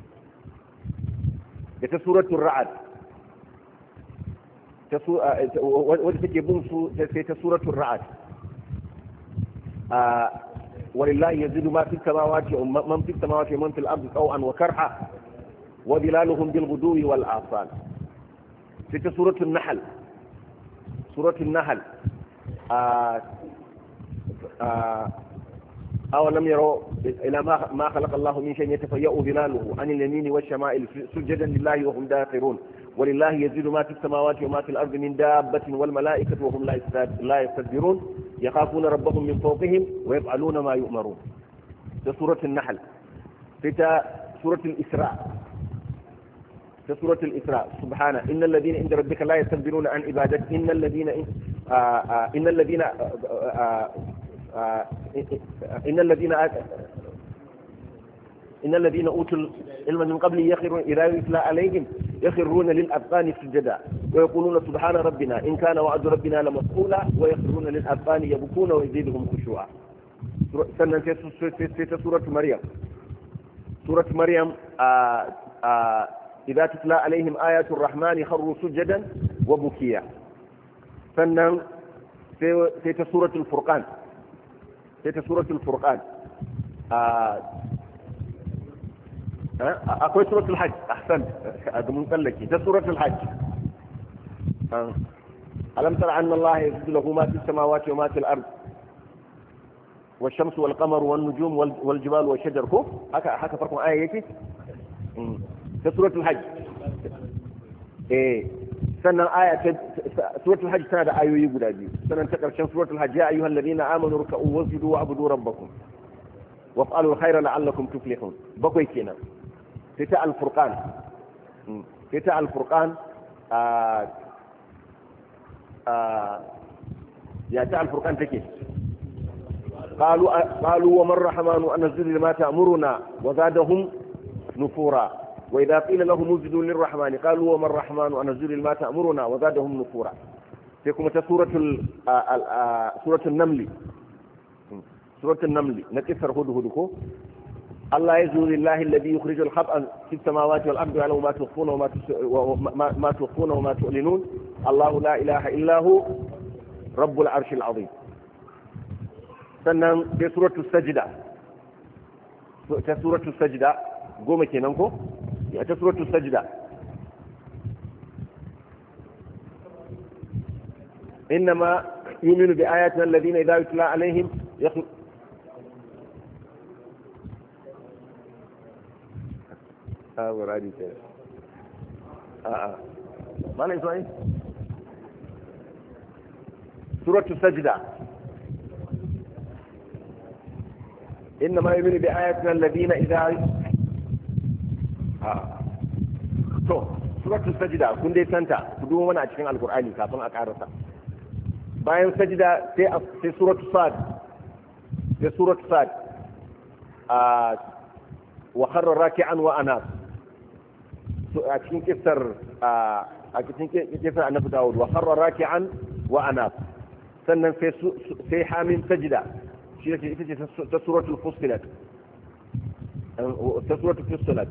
[SPEAKER 1] في سورة الرعد في سورة الرعد ولله يزيد ما في السماوات من في السماوات ومن في الأرض طوعا وكرها وظلالهم بالغدو والآصال. في سورة النحل سورة النحل آه آه أولم يروا إلى ما ما خلق الله من شيء يتفيأ ظلاله عن اليمين والشمائل سجدا لله وهم داخرون ولله يزيد ما في السماوات وما في الأرض من دابة والملائكة وهم لا يستكبرون يخافون ربهم من فوقهم ويفعلون ما يؤمرون. في سورة النحل. في سورة الإسراء في سورة الإسراء سبحانه إن الذين عند ربك لا يستكبرون عن عبادته إن الذين آآ آآ إن الذين آآ إن الذين إن الذين أوتوا العلم من قبل يخرون إذا يتلى عليهم يخرون للأذقان سجدا ويقولون سبحان ربنا إن كان وعد ربنا لمفعولا ويخرون للأذقان يبكون ويزيدهم خشوعا. سنة في سورة مريم سورة مريم آآ آآ إذا تتلى عليهم آيات الرحمن خروا سجدا وبكيا. sannan sai ta suratul furqan sai ta suratul furqan akwai suratul hajj ahsan a mun tsallake ta suratul hajj alam tara anna allaha yasjudu lahu ma fis samawati wa ma fil ard والشمس والقمر والنجوم والجبال والشجر كو هكا هكا فرق آية يكي في سورة الحج إيه سنة آية سورة الحج سنة آية يقول هذه سنة تقرأ سورة الحج يا أيها الذين آمنوا ركعوا واسجدوا واعبدوا ربكم وافعلوا الخير لعلكم تفلحون بقي كنا في تاء الفرقان في تاء الفرقان آه آه يا تاء الفرقان تكي قالوا قالوا وما الرحمن أن نزل ما تأمرنا وزادهم نفورا وإذا قيل لهم اسجدوا للرحمن قالوا وما الرحمن أن نزل ما تأمرنا وزادهم نفورا فيكم سورة سورة النمل سورة النمل نكسر هدهدكم الله يزول الله الذي يخرج الخبأ في السماوات والأرض يعلم ما تخفون وما ما تخفون وما تعلنون الله لا إله إلا هو رب العرش العظيم sannan sai suratul sajda ta suratul sajda goma kenan ko ya ta suratul sajda innama yu'minu bi ayatina alladhina idha yutla alaihim yakh ah waradi ce ah ah malai sai suratul sajda إنما يؤمن بآياتنا الذين إذا آه. تو سورة السجدة كن دي سنتا كدوما وانا أتشكين القرآن كافن أكارسا باين سجدة في سورة صاد في سورة صاد آه. وخر راكعا وأناب أتشكين كسر آه. أتشكين كسر أنب داود وخر راكعا وأناب سنن في, سو... في حامل سجدة سورة الفصلت سورة الفصلت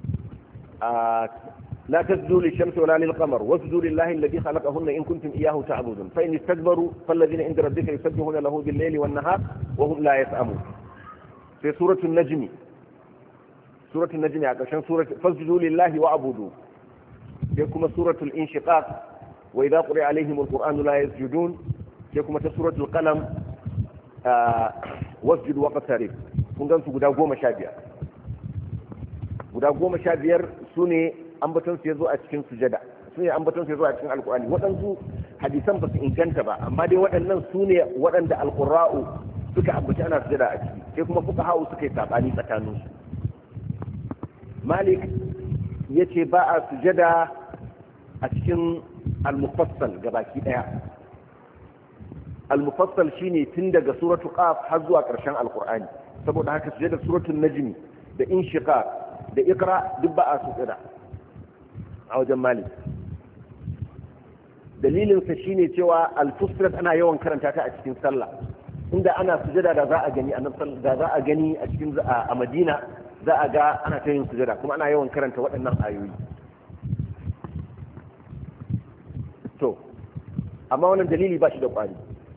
[SPEAKER 1] لا تسجدوا للشمس ولا للقمر واسجدوا لله الذي خلقهن إن كنتم إياه تعبدون فإن استكبروا فالذين عند ربك يسبحون له بالليل والنهار وهم لا يسأمون في سورة النجم سورة النجم عشان سورة فاسجدوا لله واعبدوا فيكم سورة الانشقاق وإذا قرئ عليهم القرآن لا يسجدون فيكم سورة القلم wasjud waqtarib kun gan su guda goma sha biyar guda goma sha biyar su ne ambaton su yazo a cikin sujada su ne ambaton su yazo a cikin alqur'ani waɗansu hadisan ba su inganta ba amma dai waɗannan su ne waɗanda alqurra'u suka ambaci ana sujada a ciki sai kuma fuqaha'u suka yi sabani tsakanin su malik yace ba a sujada a cikin al-mufassal gabaki daya al-mufassal shine tun daga suratu qaf har zuwa ƙarshen alqur'ani saboda haka sujada suratul najm da inshiqaq da iqra duk ba a sujada a wajen malik dalilin sa shine cewa al-fussilat ana yawan karanta ta a cikin sallah inda ana sujada da za a gani da za a gani a cikin a Madina za a ga ana ta yin sujada kuma ana yawan karanta waɗannan ayoyi to amma wannan dalili ba shi da ƙwari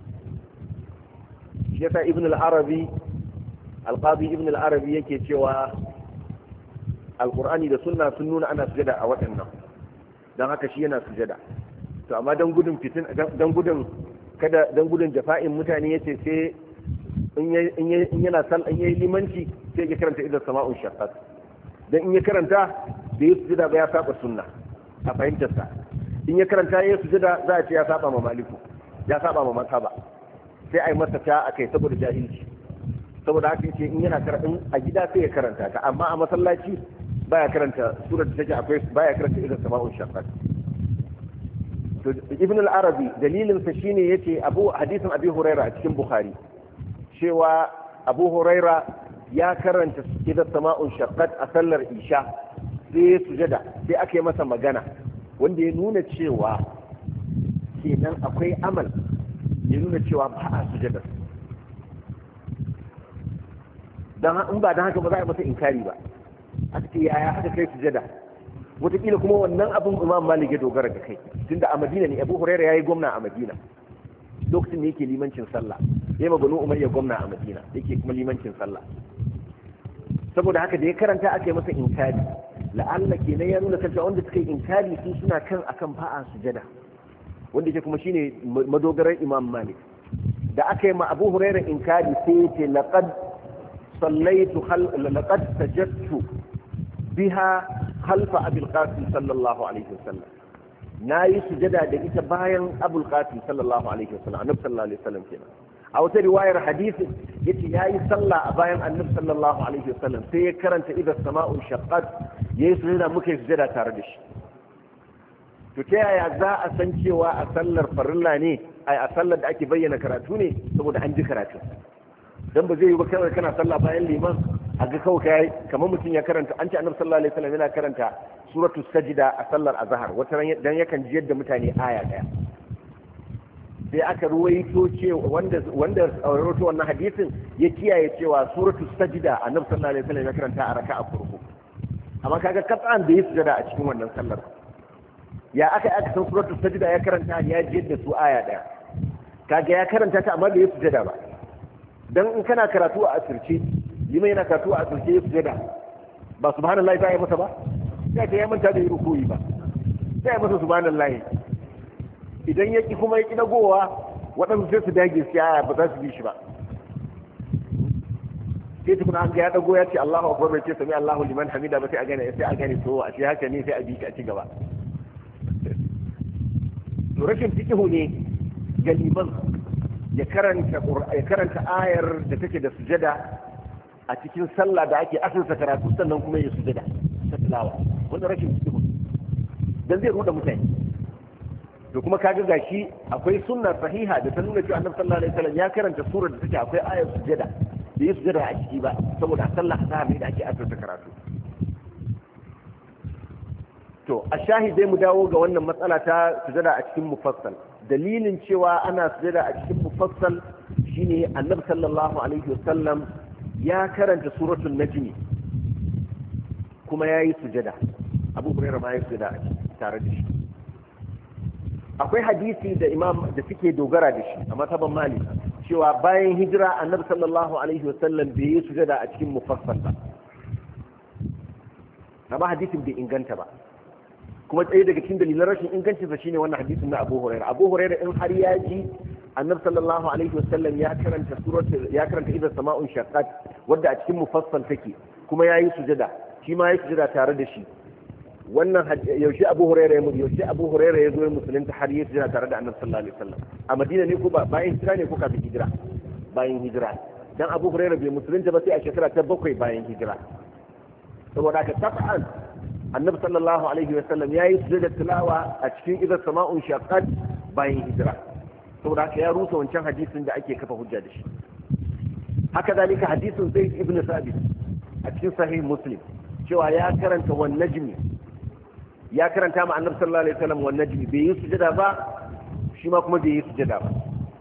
[SPEAKER 1] shi yasa ibn al-arabi al-qadi ibn al-arabi yake cewa al-qur'ani da sunna sun nuna ana sujada a waɗannan dan haka shi yana sujada to amma dan gudun fitin dan gudun kada dan gudun jafa'in mutane yace sai in yana sal in yayi limanci sai ya karanta idan sama'un shaqqat dan in ya karanta da ya sujada ba ya saba sunna a fahimtar sa in ya karanta ya sujada za a ce ya saba ma maliku ya saba ma mazhaba sai ai masa ta akai saboda jahilci saboda haka yace in yana karatun a gida sai ya karanta ta amma a masallaci baya karanta surar da take akwai baya karanta idan sama'un shaqqat to ibn al-arabi dalilin sa shine yace abu hadisin abi huraira a cikin bukhari cewa abu huraira ya karanta idan sama'un shaqqat a sallar isha sai sujada sai aka yi masa magana wanda ya nuna cewa kenan akwai amal ya nuna cewa ba a sujada dan in ba dan haka ba za a masa inkari ba a ce yaya haka kai sujada wataƙila kuma wannan abin imam malik ya dogara ga kai tunda a madina ne abu huraira ya yi gwamna a madina lokacin da yake limancin sallah yayi ma banu umayya gwamna a madina yake kuma limancin sallah saboda haka da ya karanta aka yi masa inkari la'alla kenan ya nuna kanta wanda suka yi inkari su suna kan akan ba'a sujada wanda ke kuma shine madogaran imam malik da aka yi ma abu huraira inkari sai ya ce laqad sallaitu laqad sajadtu biha khalfa abul qasim sallallahu alaihi wasallam nayi sujada da ita bayan abul qasim sallallahu alaihi wasallam annabi sallallahu alaihi wasallam kenan a wata riwayar hadisi yace yayi sallah a bayan annabi sallallahu alaihi wasallam sai ya karanta idza sama'u shaqqat yayi sujada muka yi sujada tare da shi to ta yaya za a san cewa a sallar farilla ne ai a sallar da ake bayyana karatu ne saboda an ji karatu dan ba zai yi ba kawai kana sallah bayan liman a ga kawai kai kamar mutum ya karanta an ce annabi sallallahu alaihi wasallam yana karanta suratu sajda a sallar azhar wata ran dan yakan ji yadda mutane aya daya sai aka ruwaito cewa wanda wanda rawaito wannan hadisin ya kiyaye cewa suratu sajda annabi sallallahu alaihi wasallam ya karanta a raka'a farko amma kaga kat'an da yi sujada a cikin wannan sallar ya aka aka san suratu sajda ya karanta ya ji yadda su aya daya kaga ya karanta ta amma bai yi sujada ba dan in kana karatu a asirce liman yana karatu a asirce ya sujada ba subhanallahi ta yi masa ba sai ta ya manta da yi rukuyi ba sai masa subhanallahi idan ya ki kuma ya ki dagowa waɗansu sai su dage su yaya ba za su bi shi ba sai tukuna an ga ya dago ya ce Allahu akbar bai ce sami Allahu liman hamida ba sai a gane sai a gane to a ce haka ne sai a bi ka ci gaba to rashin fikihu ne ga liman ya karanta ya karanta ayar da take da sujada a cikin sallah da ake asirta karatu sannan kuma ya sujada ta tilawa wannan rashin fikihu dan zai ruda mutane to kuma kaga gashi akwai sunna sahiha da ta nuna cewa annabi sallallahu alaihi wasallam ya karanta surar da take akwai ayar sujada da yi sujada a ciki ba saboda sallah azhar ne da ake asirta karatu to a shahidai mu dawo ga wannan matsala ta sujada a cikin mufassal dalilin cewa ana sujada a cikin mufassal shine annabi sallallahu alaihi wasallam ya karanta suratul najm kuma yayi sujada abu hurairah ma yayi sujada tare da shi akwai hadisi da imam da suke dogara da shi a mataban malik cewa bayan hijira annabi sallallahu alaihi wasallam bai yi sujada a cikin mufassal ba amma hadisin bai inganta ba kuma tsaye daga cikin dalilan rashin ingancin sa shine wannan hadisin na Abu Hurairah Abu Hurairah in har ya ji annabi sallallahu alaihi wasallam ya karanta suratul ya karanta idza sama'un shaqqat wadda a cikin mufassal take kuma yayi sujada shi ma yayi sujada tare da shi wannan yaushe Abu Hurairah ya mutu yaushe Abu Hurairah ya zo musulunta har yayi sujada tare da annabi sallallahu alaihi wasallam a Madina ne ko ba bayan hijira ne ko kafin hijira bayan hijira dan Abu Hurairah bai musulunta ba sai a shekara ta bakwai bayan hijira saboda ka tab'an annabi sallallahu alaihi wasallam ya yi sujada tilawa a cikin idza sama'un shaqqat bayan hijira saboda haka ya rusa wancan hadisin da ake kafa hujja da shi haka dalika hadisin zaid ibn sabit a cikin sahih muslim cewa ya karanta wan najmi ya karanta ma annabi sallallahu alaihi wasallam wan najmi bai yi sujada ba shi ma kuma bai yi sujada ba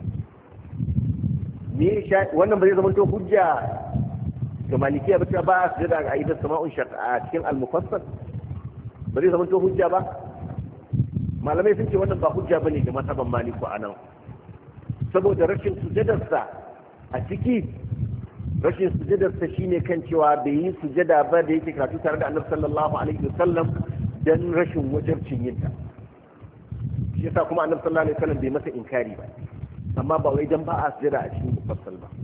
[SPEAKER 1] ne wannan ba zai zama to hujja ga malikiya ba ta ba sujada ga idza sama'un shaqqat a cikin al-mufassal ba zai zama to hujja ba malamai sun ce wannan ba hujja bane ga mazhaban maliku anan saboda rashin sujadarsa a ciki rashin sujadarsa shine kan cewa bai yi sujada ba da yake karatu tare da annabi sallallahu alaihi wasallam dan rashin wajibcin yin ta shi yasa kuma annabi sallallahu alaihi wasallam bai masa inkari ba amma ba wai dan ba a sujada a cikin mufassal ba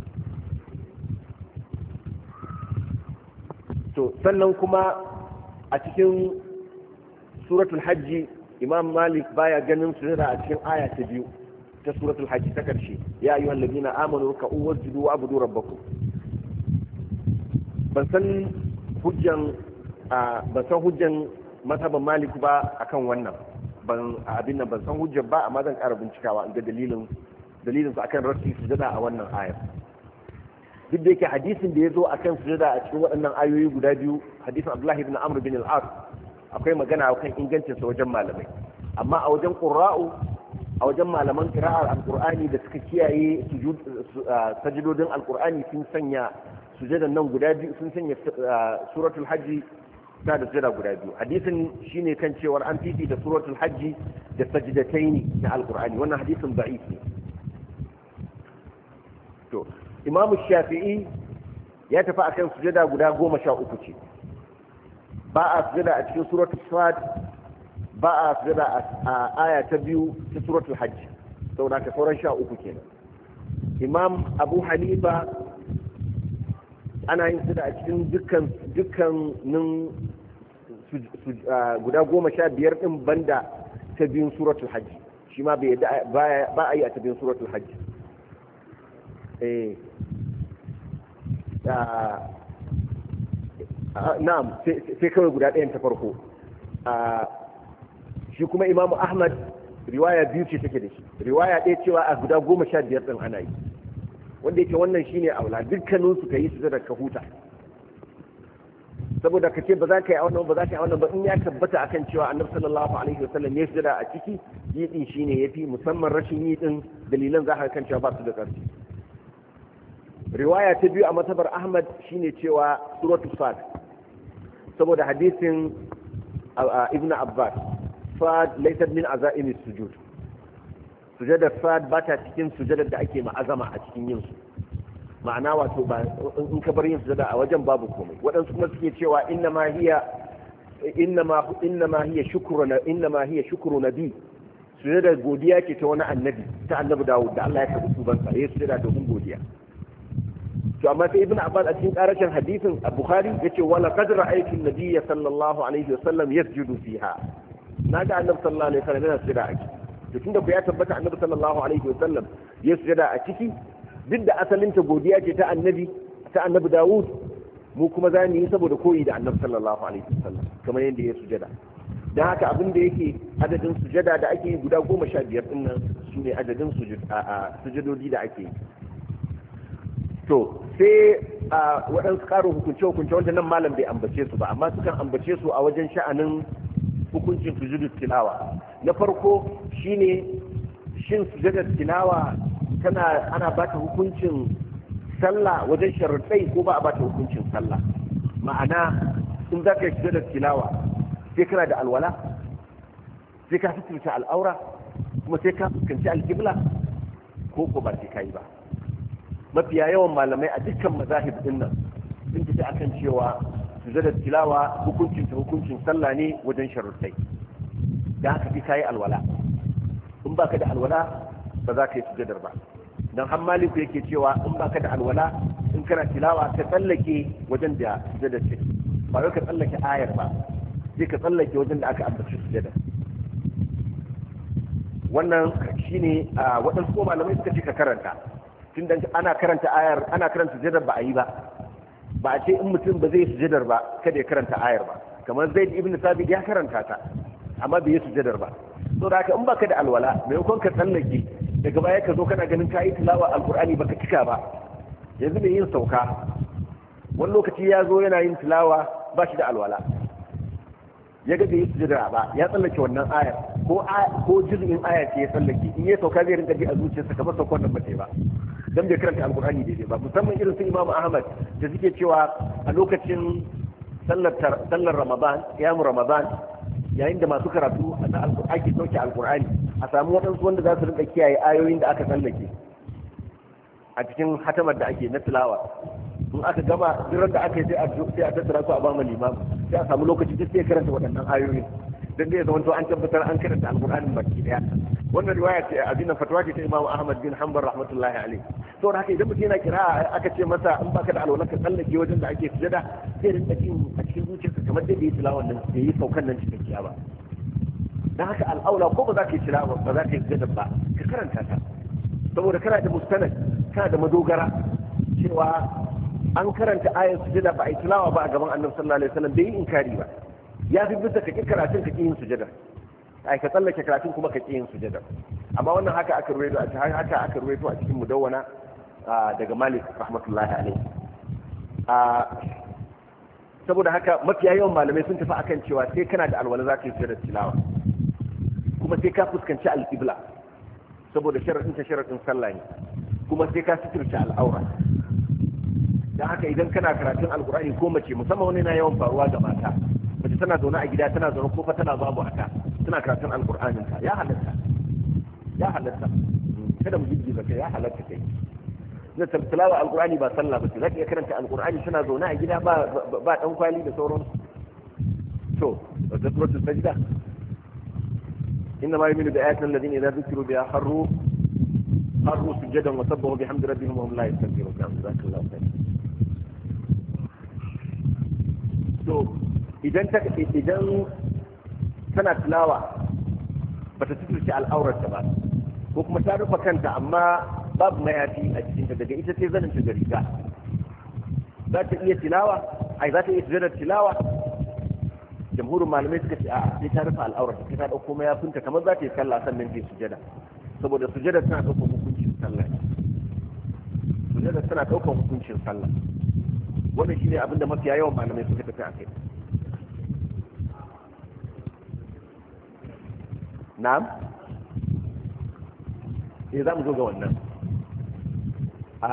[SPEAKER 1] to sannan kuma a cikin suratul hajji imam malik baya ganin sujada a cikin aya ta biyu ta suratul hajji ta karshe ya ayyuhal ladina amanu ruk'u wasjudu wa'budu rabbakum ban san hujjan ban san hujjan mazhaban malik ba akan wannan ban abin nan ban san hujjan ba amma zan ƙara bincikawa in ga dalilin dalilin su akan rashi sujada a wannan ayar duk da yake hadisin da ya zo akan sujada a cikin waɗannan ayoyi guda biyu hadisin abdullahi ibn amr bin al-as akwai magana kan ingancinsa wajen malamai amma a wajen qurra'u a wajen malaman qira'ar alqur'ani da suka kiyaye sajidodin alqur'ani sun sanya sujadan nan guda biyu sun sanya suratul hajji ta da sujada guda biyu hadisin shine kan cewar an fifi da suratul hajji da sajidataini na alqur'ani wannan hadisin da'if ne to imamu shafi'i ya tafi akan sujada guda goma sha uku ce, ba a sujada a cikin suratul sad, ba a sujada a aya ta biyu ta suratul hajj, saboda ka sauran sha uku kenan. Imam Abu Hanifa ana yin sujada a cikin dukkan dukkanin guda goma sha biyar din banda ta biyun suratul hajj, shi ma bai ba a yi a ta biyun suratul hajj. eh na'am sai kawai guda ɗayan ta farko. Shi kuma Imamu Ahmad riwaya biyu ce take da shi, riwaya ɗaya cewa a guda goma sha biyar ɗin ana yi, wanda yake wannan shine aula dukkanin su ka yi su da ka huta, saboda ka ce ba za ka yi a wannan ba za ka yi a wannan ba, in ya tabbata akan cewa annabi sallallahu alaihi wasallam ya sujada a ciki, yi din shine yafi, musamman rashin yi din dalilan za ka kan cewa ba su da ƙarfi. Riwaya ta biyu a matabar Ahmad shine cewa suratul Sad, saboda hadisin Ibn Abbas, Sad laysat min azaimi sujud, sujadar Sad ba ta cikin sujadar da ake ma'azama a cikin yin su, ma'ana wato ba in ka bar yin sujada a wajen babu komai. Waɗansu kuma suke cewa inna ma hiya inna ma inna ma hiya shukru inna ma hiya shukru nabi, sujadar godiya ce ta wani annabi, ta annabi Dawud da Allah ya karɓi tubansa, yayin sujada domin godiya. To amma sai Ibn Abbas a cikin karashin hadisin a Bukhari yace wala qad ra'aytu an-nabiy sallallahu alaihi wasallam yasjudu fiha, naga annabi sallallahu alaihi wasallam yana sujada a ciki. To tunda ku ya tabbata annabi sallallahu alaihi wasallam ya sujada a ciki, duk da asalin ta godiya ce ta annabi ta annabi Dawud, mu kuma za mu yi saboda koyi da annabi sallallahu alaihi wasallam kamar yadda ya sujada. Dan haka abin da yake adadin sujada da ake yi guda goma sha biyar din nan shine adadin sujudodi da ake yi. To sai a waɗansu ƙarin hukunce-hukunce wanda nan malam bai ambace su ba, amma sukan ambace su a wajen sha'anin hukuncin sujudul tilawa. Na farko shine shin sujudul tilawa tana ana ba ta hukuncin sallah wajen sharuɗai ko ba a ba ta hukuncin sallah? Ma'ana in za ka yi sujudul tilawa sai kana da alwala, sai ka fitirta al'aura, kuma sai ka fuskanci alƙibla, ko ko ba sai ka yi ba. Mafiya yawan malamai a dukkan mazahib din nan sun tafi akan cewa sujudar tilawa hukuncin ta hukuncin sallah ne wajen sharuɗai, da haka fi kayi alwala, in baka da alwala ba za ka yi sujudar ba. Dan har maliku yake cewa in baka da alwala in kana tilawa ka tsallake wajen da sujudar take, ba wai ka tsallake ayar ba, sai ka tsallake wajen da aka ambaci sujudar. Wannan shine waɗansu ko malamai suka ce ka karanta, tunda ana karanta ayar ana karanta sujudar ba a yi ba, ba a ce in mutum ba zai sujudar ba kada ya karanta ayar ba, kamar Zaid ibn Thabit ya karanta ta amma bai yi sujudar ba. So da haka in baka da alwala maimakon ka tsallake daga baya ka zo kana ganin ka yi tilawa alqur'ani baka cika ba, yanzu mai yin sauka wani lokaci ya zo yana yin tilawa ba shi da alwala, ya ga bai yi sujudar ba, ya tsallake wannan ayar ko ko juz'in aya ce ya tsallake, in ya sauka zai rinka ji a zuciyarsa kamar saukon nan ba ce ba, dan bai karanta alqur'ani daidai ba. Musamman irin su Imam Ahmad da suke cewa a lokacin sallar sallar Ramadan, qiyam Ramadan, yayin da masu karatu na alqur'ani ake sauke alqur'ani, a samu wadansu wanda za su rinka kiyaye ayoyin da aka tsallake a cikin hatamar da ake na tilawa. In aka gama duk da aka yi sai a sai a tattara su a ba mu limam, sai a samu lokaci duk sai karanta waɗannan ayoyin, dan dai zaman to an tabbatar an karanta alqur'ani baki daya. Wannan riwaya ce abin fatwa ce ta Imam Ahmad bin Hanbal rahmatullahi alaihi. To haka idan mutum yana kira aka ce masa in baka da alwala ka tsallake wajen da ake sujada, sai rinka jin a cikin zuciyarsa kamar da bai tilawan nan bai yi saukan nan cikakkiya ba. Dan haka al'aula ko ba za ka yi tilawa ba za ka yi sujada ba ka karanta ta, saboda kana da mustanad, kana da madogara cewa an karanta ayar sujada ba a yi tilawa ba a gaban Annabi sallallahu alaihi wasallam bai yi inkari ba. Ya fi bisa ka ƙi karatun ka ƙi yin sujada, ai ka tsallake karatun kuma ka ƙi yin sujada. Amma wannan haka aka ruwaito a cikin haka aka ruwaito a cikin mudawwana daga Malik rahmatullahi alaihi. Saboda haka mafiya yawan malamai sun tafi akan cewa sai kana da alwala za ka yi sujada tilawa, kuma sai ka fuskanci alƙibla saboda sharaɗin ta sharaɗin sallah ne, kuma sai ka suturta al'aura. Dan haka idan kana karatun alƙur'ani ko mace, musamman wani na yawan faruwa ga mata, mace tana zaune a gida tana zaune ko fa tana babu haka tana karatun alqur'anin ta, ya halatta ya halatta kada mu jiji ba ya halatta kai na tilawa alqur'ani ba sallah ba ce zaka iya karanta alqur'ani suna zaune a gida ba ba dan kwali da sauran to da suratul sajda inna ma yu'minu bi ayatina alladhina idza dhukiru biha kharru kharru sujadan wa sabbahu bihamdi rabbihim wa hum la yastakbirun jazakallahu khair to idan ta idan tana tilawa bata tuturce al'aurarta ba ko kuma ta rufe kanta amma babu mayafi a cikinta daga ita sai zanin ta riga za ta iya tilawa ai za ta iya sujadar tilawa jamhurin malamai suka ce a sai ta rufe al'aurarta sai ta dauko mayafinta kamar za ta yi sallah sannan ta yi sujada saboda sujadar tana daukar hukuncin sallah sujadar tana daukar hukuncin sallah wannan shine abinda mafiya yawan malamai suka tafi a kai na'am eh za mu zo ga wannan a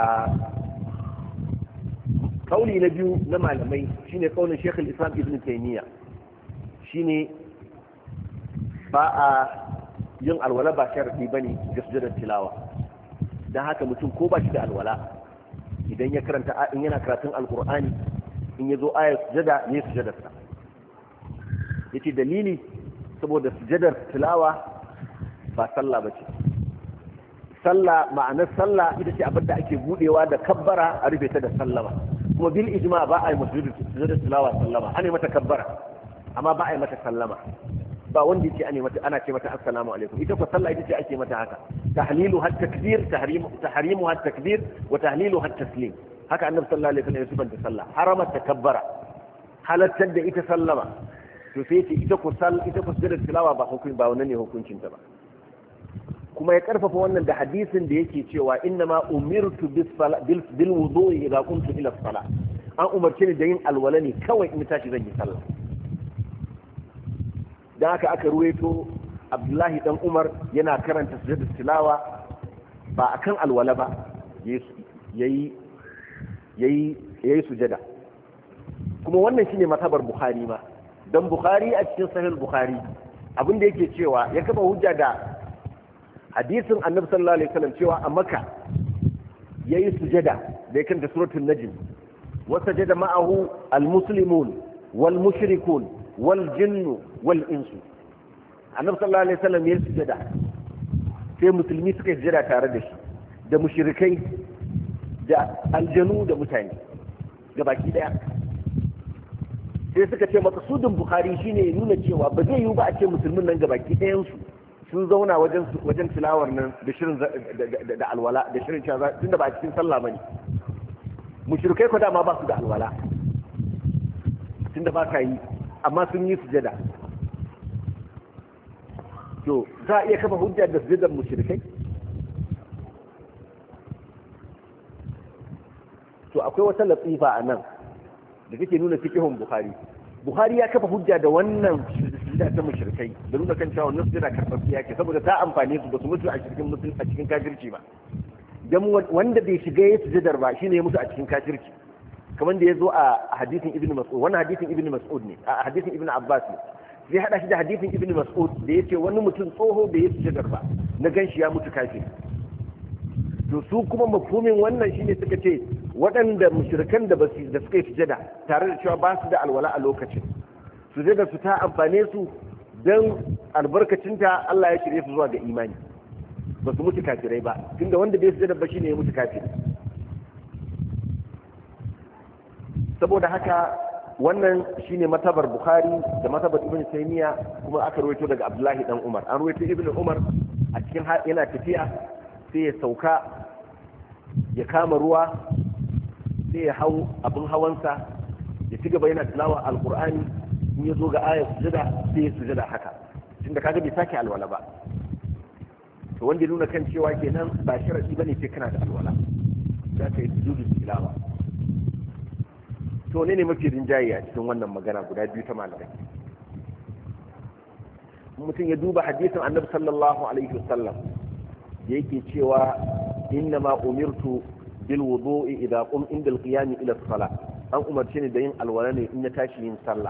[SPEAKER 1] kauli na biyu na malamai shine kaulin Sheikh al-Islam Ibn Taymiyyah shine ba a yin alwala ba sharadi bane ga sujudar tilawa dan haka mutum ko ba shi da alwala idan ya karanta in yana karatun alqur'ani in yazo ayat sujada ne sujadarsa yace dalili saboda sujadar tilawa ba sallah bace sallah ma'anar sallah ita ce abinda ake budewa da kabbara a rufe ta da sallama kuma bil ijma ba a yi mata sujudar tilawa sallama ana mata kabbara amma ba a yi mata sallama ba wanda yake ana mata ana ce mata assalamu alaikum ita ko sallah ita ce ake mata haka tahlilu hat takbir tahrimu tahrimu hat takbir wa tahlilu hat taslim haka annabi sallallahu alaihi wasallam ya subanta sallah haramat takabbara halattar da ita sallama to sai ce ita ko sal ita ko sujudar tilawa ba hukun ba wannan ne hukuncin ta ba kuma ya karfafa wannan da hadisin da yake cewa inna ma umirtu bis bil wudu'i idza qumtu ila as-salah an umarce ni da yin alwala ne kawai in tashi zan yi sallah dan haka aka ruwaito Abdullahi dan Umar yana karanta sujudar tilawa ba akan alwala ba yayi yayi yayi sujada kuma wannan shine matabar Bukhari ma dan Bukhari a cikin sahih Bukhari abin da yake cewa ya kafa hujja da hadisin Annabi sallallahu alaihi wasallam cewa a Makka yayi sujada da yake da suratul Najm wa sajada ma'ahu al-muslimun wal mushrikun wal jinnu wal insu Annabi sallallahu alaihi wasallam yayi sujada sai musulmi suka yi sujada tare da shi da mushrikai da aljanu da mutane gabaki daya sai suka ce maqsudin Bukhari shine nuna cewa ba zai yiwu ba a ce musulmin nan gabaki ɗayan su sun zauna wajen wajen tilawar nan da shirin da alwala da shirin cewa tunda ba a cikin sallah bane mushrikai ko dama ba su da alwala tunda ba ka yi amma sun yi sujada to za a iya kafa hujja da sujadar mushrikai to akwai wata latifa a nan da take nuna fiqhun Bukhari Bukhari ya kafa hujja da wannan sujada ta mushrikai da nuna kan cewa wannan sujada karfafiya ke saboda ta amfane su ba su mutu a cikin mutu a cikin kafirci ba dan wanda bai shiga ya sujadar ba shine ya mutu a cikin kafirci kamar da yazo a hadisin Ibn Mas'ud wannan hadisin Ibn Mas'ud ne a hadisin Ibn Abbas ne zai hada shi da hadisin Ibn Mas'ud da yace wani mutum tsoho bai yi sujadar ba na ganshi ya mutu kafiri to su kuma mafhumin wannan shine suka ce waɗanda mushrikan da basu da suka yi sujada tare da cewa ba su da alwala a lokacin sujada su ta amfane su dan albarkacinta Allah ya shirye su zuwa ga imani ba su mutu kafirai ba tunda wanda bai sujada ba shine ya mutu kafiri saboda haka wannan shine matabar Bukhari da matabar Ibn Taymiyyah kuma aka rawaito daga Abdullahi dan Umar an rawaito Ibn Umar a cikin yana tafiya sai ya sauka ya kama ruwa sai ya hau abin hawansa ya ci gaba yana tilawa alkur'ani in ya zo ga ayat sujada sai ya sujada haka tunda kaga bai sake alwala ba to wanda nuna kan cewa kenan ba sharadi bane sai kana da alwala za ka yi sujudu tilawa to ne ne mafi rinjaye a cikin wannan magana guda biyu ta malamai mutum ya duba hadisin annabi sallallahu alaihi wasallam da yake cewa inna ma umirtu bil wudu'i idza qum inda al qiyam ila as-salah an umarce ni da yin alwala ne in ya tashi yin sallah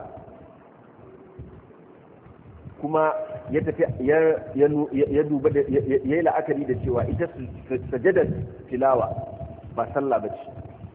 [SPEAKER 1] kuma ya tafi ya ya duba da yayi la'akari da cewa ita sajadar tilawa ba sallah bace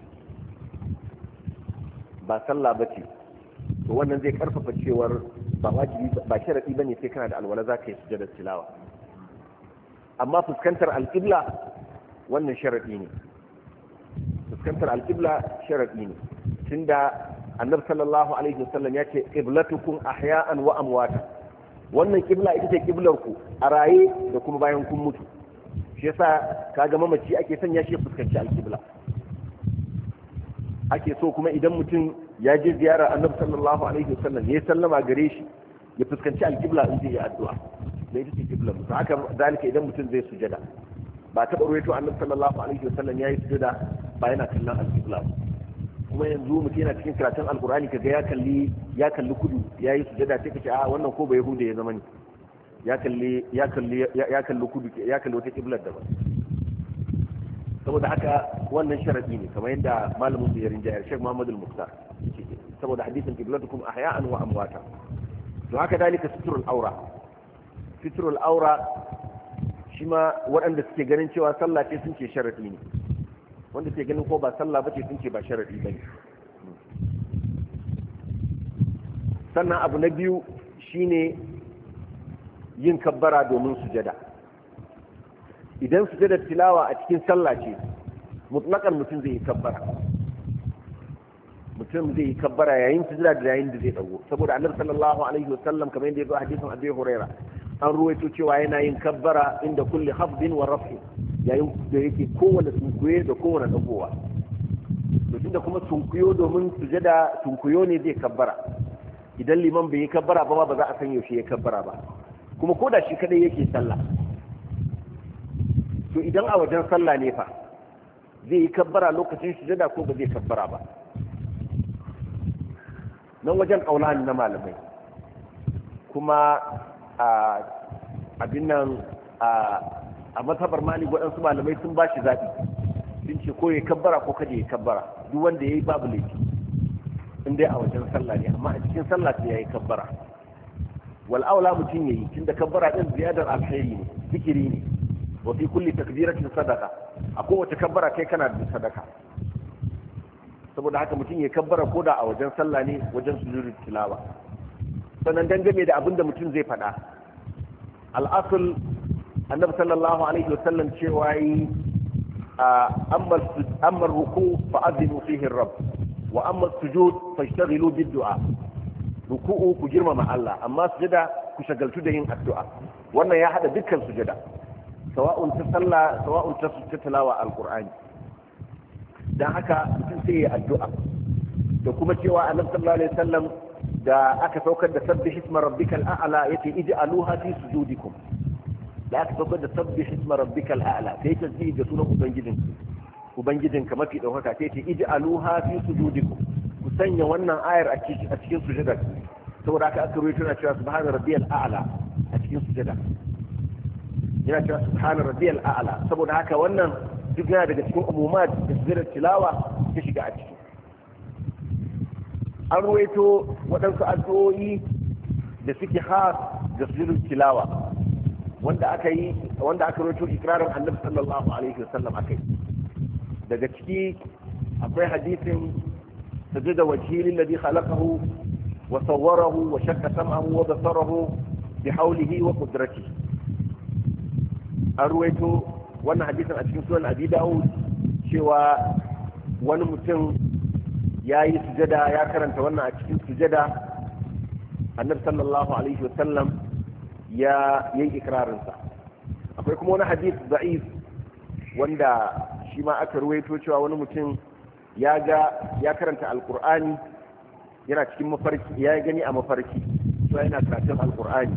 [SPEAKER 1] ba sallah bace to wannan zai karfafa cewar ba wajibi ba sharadi bane sai kana da alwala zaka yi sujada tilawa amma fuskantar alqibla wannan sharadi ne fuskantar alqibla sharadi ne tunda annabi sallallahu alaihi wasallam ya ce qiblatukum ahya'an wa amwata wannan qibla ita ce qiblar ku a raye da kuma bayan kun mutu shi yasa kaga mamaci ake sanya shi fuskanci alqibla ake so kuma idan mutum ya je ziyara annabi sallallahu alaihi wasallam ya sallama gare shi ya fuskanci alqibla in zai yi addu'a da ita ce qiblar mutum haka zalika idan mutum zai sujada ba ta barwaito annabi sallallahu alaihi wasallam yayi sujada ba yana kallon alqibla kuma yanzu mutum yana cikin karatun alkur'ani kaga ya kalli ya kalli kudu ya yi sujada sai kace a wannan ko ba yahuda ya zama ne ya kalli ya kalli ya kalli kudu ya kalli wata kiblar daban saboda haka wannan sharadi ne kamar yadda malamin su yarin jayar Sheikh Muhammad al-Muqtar saboda hadisin qiblatukum ahya'an wa amwata to haka dalika sitrul aura sitrul aura shi ma waɗanda suke ganin cewa sallah ce sun ce sharadi ne wanda ke ganin ko ba sallah bace sun ce ba sharadi bane sannan abu na biyu shine yin kabbara domin sujada idan sujada tilawa a cikin sallah ce mutlaqan mutum zai yi kabbara mutum zai yi kabbara yayin sujada da yayin da zai dago saboda annabi sallallahu alaihi wasallam kamar yadda ya zo a hadisin Abi Huraira an ruwaito cewa yana yin kabbara inda kulli hafdin wa raf'in yayin da yake kowane tunkuye da kowane dagowa to tunda kuma tunkuyo domin sujada tunkuyo ne zai kabbara idan liman bai yi kabbara ba ba za a san yaushe ya kabbara ba kuma ko da shi kadai yake sallah to idan a wajen sallah ne fa zai yi kabbara lokacin sujada ko ba zai kabbara ba nan wajen kaulani na malamai kuma a abin nan a a matabar mali waɗansu malamai sun ba shi zaɓi sun ce ko ya kabbara ko kada ya kabbara duk wanda ya yi babu laifi in dai a wajen sallah ne amma a cikin sallah sai ya yi kabbara wal aula mutum ya yi tunda kabbara ɗin ziyadar alkhairi ne zikiri ne wa fi kulli takbiratin sadaqa a kowace kabbara kai kana da sadaka saboda haka mutum ya kabbara ko da a wajen sallah ne wajen sujudul tilawa sannan dangane da abin da mutum zai faɗa al'asul annabi sallallahu alaihi wasallam cewa yi amma ruku fa'azinu fihi rabb wa amma sujud fashtaghilu bid-du'a ruku'u ku girmama Allah amma sujada ku shagaltu da yin addu'a wannan ya hada dukkan sujada sawa'un ta sallah sawa'un ta tilawa alqur'ani dan haka mutum sai ya addu'a da kuma cewa annabi sallallahu alaihi wasallam da aka saukar da sabbih isma rabbikal a'la yace ij'aluha fi sujudikum da aka saukar da sabbih isma rabbikal a'la sai tasbih da sunan ubangijin ubangijin ka mafi daukaka sai ce ij'aluha fi sujudikum ku sanya wannan ayar a cikin a cikin sujada saboda aka aka ruwaito na cewa subhana rabbiyal a'la a cikin sujada yana cewa subhana rabbiyal a'la saboda haka wannan duk yana daga cikin umumat da sujada tilawa ta shiga a ciki an ruwaito waɗansu addu'o'i da suke khas da sujudul tilawa wanda aka yi wanda aka ruwaito ikrarin annabi sallallahu alaihi wasallam akai daga ciki akwai hadisin sajada wajhi alladhi khalaqahu wa sawwarahu wa shaqqa sam'ahu wa basarahu bi hawlihi wa qudratihi an ruwaito wannan hadisin a cikin sunan abi dawud cewa wani mutum ya yi sujada ya karanta wannan a cikin sujada annabi sallallahu alaihi wasallam ya yi ikrarinsa akwai kuma wani hadith da'if wanda shi ma aka ruwaito cewa wani mutum ya ga ya karanta alqur'ani yana cikin mafarki ya gani a mafarki cewa yana karatun alqur'ani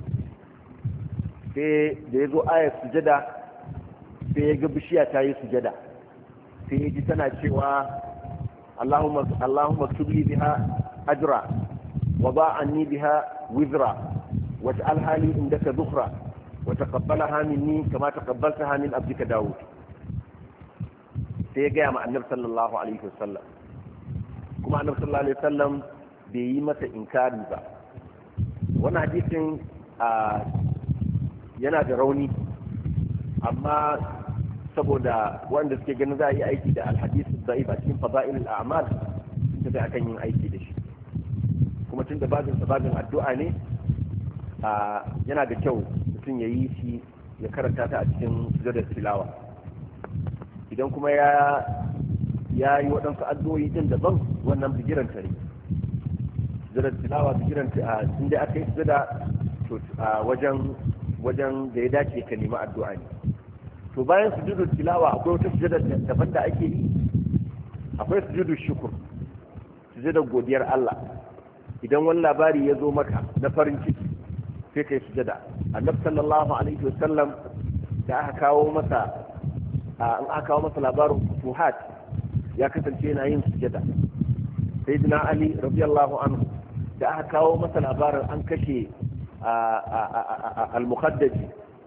[SPEAKER 1] sai da ya zo ayar sujada sai ya ga bishiya ta yi sujada sai ya ji tana cewa اللهم اللهم اكتب لي بها اجرا وضع عني بها وزرا واجعلها لي عندك ذخرا وتقبلها مني كما تقبلتها من عبدك داود sai ya gaya ma annabi sallallahu alaihi wasallam kuma annabi sallallahu alaihi wasallam bai yi masa inkari ba wannan hadisin yana da rauni amma saboda wanda suke ganin za a yi aiki da alhadisi da'if a cikin fada'il al'amal ta da akan yin aiki da shi kuma tun da babin babin addu'a ne yana da kyau mutum ya yi shi ya karanta ta a cikin sujudar tilawa idan kuma ya ya yi waɗansu addu'o'i din daban wannan bigiran tare sujudar tilawa bigiran ta inda aka yi sujada to wajen wajen da ya dace ka nemi addu'a ne to bayan sujudar tilawa akwai wata sujudar daban da ake yi akwai sujudar shukur sujudar godiyar Allah idan wani labari ya zo maka na farin ciki sai kai sujada annabi sallallahu alaihi wasallam da aka kawo masa an aka kawo masa labarin fuhat ya kasance yana yin sujada sayyidina ali radiyallahu anhu da aka kawo masa labarin an kashe al-mukhaddaji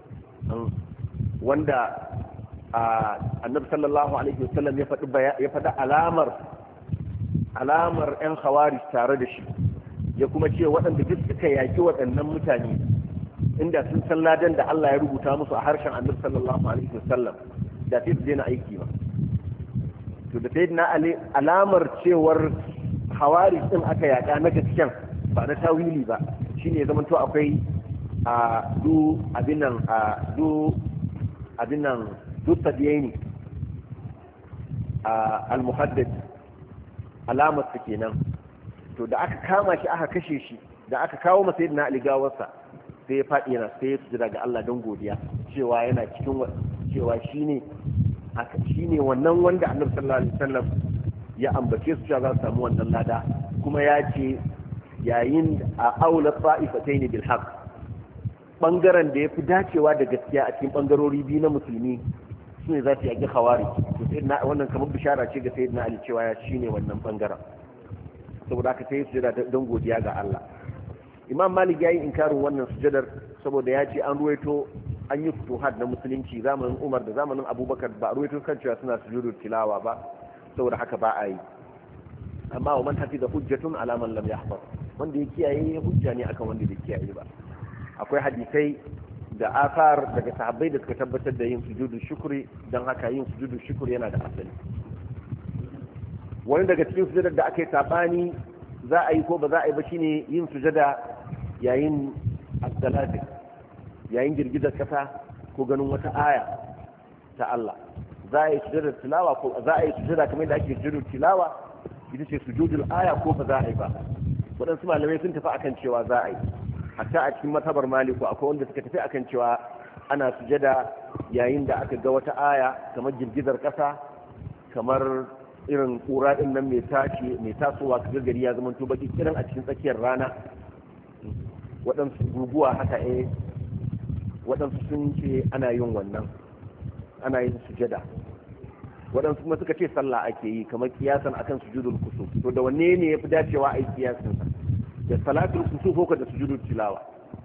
[SPEAKER 1] wanda annabi sallallahu alaihi wasallam ya faɗi ya faɗi alamar alamar yan khawarij tare da shi ya kuma ce waɗanda duk suka yaki waɗannan mutane inda sun san ladan da Allah ya rubuta musu a harshen annabi sallallahu alaihi wasallam da sai su daina aiki ba to da sai na alamar cewar khawarij din aka yaka na gaskiyan ba na tawili ba shine ya zama to akwai a du abinan a du abinan du tadiyani a al-muhaddith alamar su kenan to da aka kama shi aka kashe shi da aka kawo masa yadda na aligawarsa sai ya faɗi yana sai ya sujira ga Allah don godiya cewa yana cikin cewa shine shine wannan wanda Annabi sallallahu alaihi wasallam ya ambace su cewa za su samu wannan lada kuma ya ce yayin a aula fa'ifataini bil haqq bangaren da yafi dacewa da gaskiya a cikin bangarori biyu na musulmi sune za su yaki khawari to sai wannan kamar bishara ce ga sayyidina Ali cewa ya shine wannan bangaren saboda aka sai sujada don godiya ga Allah Imam Malik yayi inkarin wannan sujadar saboda ya ce an ruwaito an yi futuhat na musulunci zamanin Umar da zamanin Abubakar ba a ruwaito kan cewa suna sujudul tilawa ba saboda haka ba a yi amma wa man hafiza hujjatun ala man lam yahfaz wanda ya kiyaye hujja ne akan wanda bai kiyaye ba akwai hadisai da akar daga sahabbai da suka tabbatar da yin sujudul shukri dan haka yin sujudul shukri yana da asali wani daga cikin sujadar da aka yi sabani za a yi ko ba za a yi ba shine yin sujada yayin as-salati yayin girgizar kasa ko ganin wata aya ta Allah za a yi sujadar tilawa ko za a yi sujada kamar da ake sujudul tilawa ita ce sujudul aya ko ba za a yi ba waɗansu malamai sun tafi akan cewa za a yi hatta a cikin matabar maliku akwai wanda suka tafi akan cewa ana sujada yayin da aka ga wata aya kamar girgizar kasa kamar irin kura din nan mai tashi mai tasowa kaga gari ya zama to baki kiran a cikin tsakiyar rana waɗansu guguwa haka eh waɗansu sun ce ana yin wannan ana yin sujada waɗansu kuma suka ce sallah ake yi kamar kiyasan akan sujudul kusuf to da wanne ne yafi dacewa a yi kiyasin da salatul kusuf ko da sujudul tilawa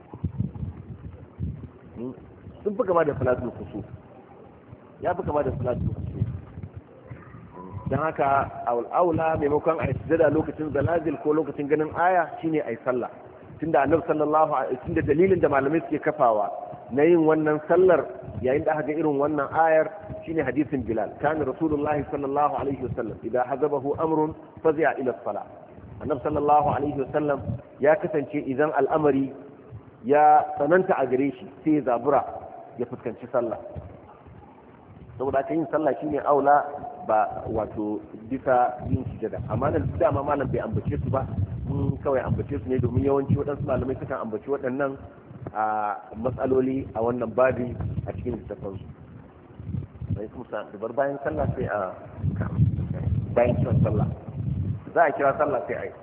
[SPEAKER 1] sun fi kama da salatul kusuf ya fi kama da salatul kusuf don haka aula maimakon a yi sujada lokacin zalazil ko lokacin ganin aya shine a yi sallah tunda annabi sallallahu alaihi tunda dalilin da malamai suke kafawa na yin wannan sallar yayin da aka ga irin wannan ayar shine hadisin Bilal kana rasulullahi sallallahu alaihi wasallam idan hazabahu amrun fazi'a ila salah annabi sallallahu alaihi wasallam ya kasance idan al'amari ya tsananta a gare shi sai ya zabura ya fuskanci sallah saboda aka yin sallah shine aula ba wato bisa yin sujada amma nan dama malam bai ambace su ba mun kawai ambace su ne domin yawanci waɗansu malamai sukan ambaci waɗannan a matsaloli a wannan babi a cikin littafansu sai kuma sa da bar bayan sallah sai a bayan kiran sallah za a kira sallah sai a yi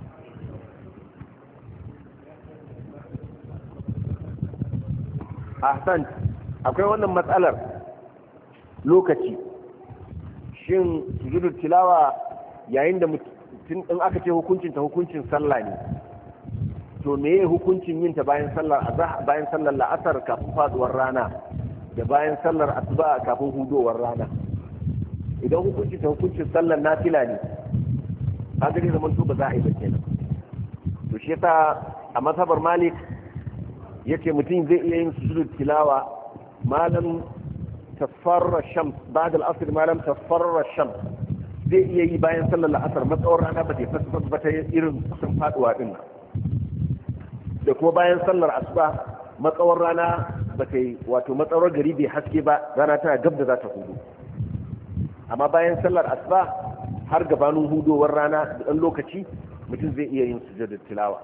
[SPEAKER 1] ahsan akwai wannan matsalar lokaci shin sujudul tilawa yayin da mutum in aka ce hukuncin ta hukuncin sallah ne to meye hukuncin yin ta bayan sallar azhar bayan sallar la'asar kafin faduwar rana da bayan sallar asuba kafin hudowar rana idan hukuncin ta hukuncin sallar nafila ne kaga ne zaman to ba za a yi ba kenan to shi yasa a mazhabar Malik yace mutum zai iya yin sujudul tilawa malam tasfarra shams ba'da al-asr ma lam tasfarra shams zai iya yi bayan sallar la'asar matsawar rana ba ta fasfas ba ta irin kusan faduwa din nan da kuma bayan sallar asuba matsawar rana ba ta yi wato matsawar gari bai haske ba rana tana gab da za ta hudu amma bayan sallar asuba har gabanin hudowar rana da ɗan lokaci mutum zai iya yin sujudar tilawa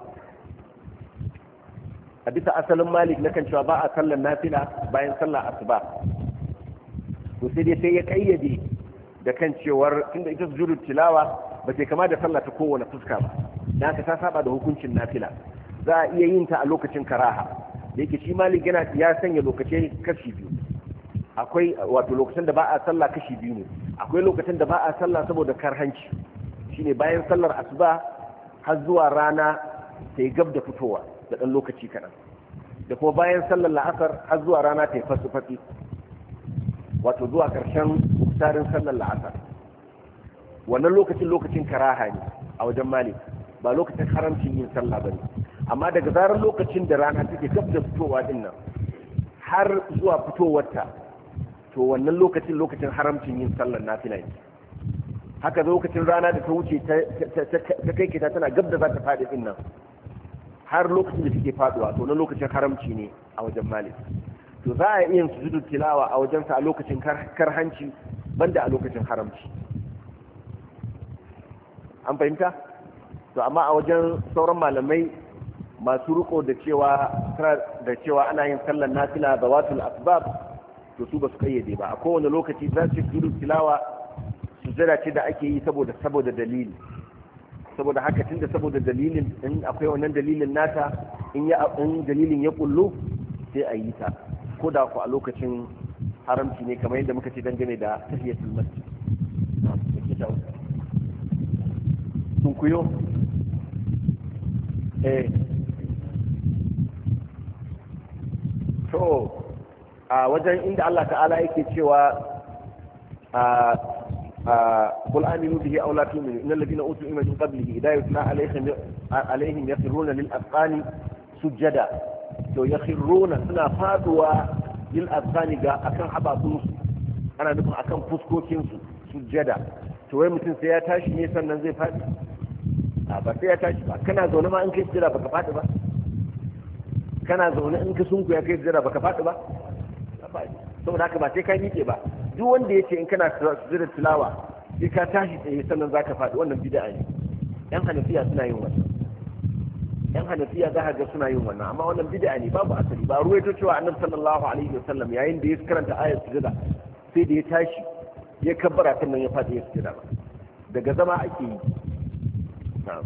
[SPEAKER 1] a bisa asalin malik na kan cewa ba a sallar nafila bayan sallar asuba to sai dai sai ya kayyade da kan cewar tunda ita sujudar tilawa ba ta kama da sallah ta kowane fuska ba dan haka ta saba da hukuncin nafila za a iya yin ta a lokacin karaha da yake shi malik yana ya sanya lokacin kashi biyu akwai wato lokacin da ba a sallah kashi biyu ne akwai lokacin da ba a sallah saboda karhanci shine bayan sallar asuba har zuwa rana ta yi gab da fitowa da ɗan lokaci kaɗan da kuma bayan sallar la'asar har zuwa rana ta yi fasu fatsi wato zuwa ƙarshen muktarin sallar la'asar wannan lokacin lokacin karaha ne a wajen malik ba lokacin haramcin yin sallah ba ne amma daga zarar lokacin da rana take gab da fitowa din nan har zuwa fitowarta to wannan lokacin lokacin haramcin yin sallar nafila ne haka lokacin rana da ta wuce ta kai kita tana gab da za ta faɗi din nan har lokacin da take faduwa to na lokacin haramci ne a wajen malik to za a iya sujudu tilawa a wajen sa a lokacin karhanci banda a lokacin haramci an fahimta to amma a wajen sauran malamai masu riko da cewa da cewa ana yin sallar nafila da watul asbab to su ba su kayyade ba a kowane lokaci za su sujudu tilawa sujada ce da ake yi saboda saboda dalili saboda haka tunda saboda dalilin in akwai wannan dalilin nata in ya in dalilin ya kullu sai a yi ta ko da ku a lokacin haramci ne kamar yadda muka ce dangane da tahiyatul masjid sun kuyo eh to a wajen inda Allah ta'ala yake cewa a قل آمنوا به أو لا تؤمنوا إن الذين أوتوا العلم من قبله إذا يتلى عليهم عليهم يخرون للأذقان سجدا to yakhruna suna faduwa lil azqani ga akan hababun su ana nufin akan fuskokin su sujjada to wai mutum sai ya tashi ne sannan zai fadi a ba sai ya tashi ba kana zaune ma in kai sujjada baka fadi ba kana zaune in ka sunku ya kai sujjada baka fadi ba saboda haka ba sai ka miƙe ba duk wanda yace in kana sujjada tilawa sai ka tashi tsaye sannan zaka fadi wannan bid'a ne yan hanafiya suna yin wannan yan hanafiya za ga suna yin wannan amma wannan bid'a ne babu asali ba ruwaito cewa annabi sallallahu alaihi wasallam yayin da ya karanta ayat sujada sai da ya tashi ya kabbara sannan ya fadi ya sujada ba daga zama ake yi na'am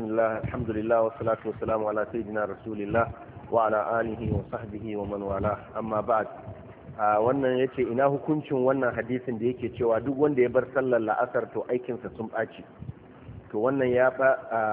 [SPEAKER 1] bismillah alhamdulillah wa salatu wa salamu ala sayyidina rasulillah wa ala alihi wa sahbihi wa man wala amma ba'd. Wannan yace ina hukuncin wannan hadisin da yake cewa duk wanda ya bar sallar la'asar to aikinsa sun ɓaci. To wannan ya ba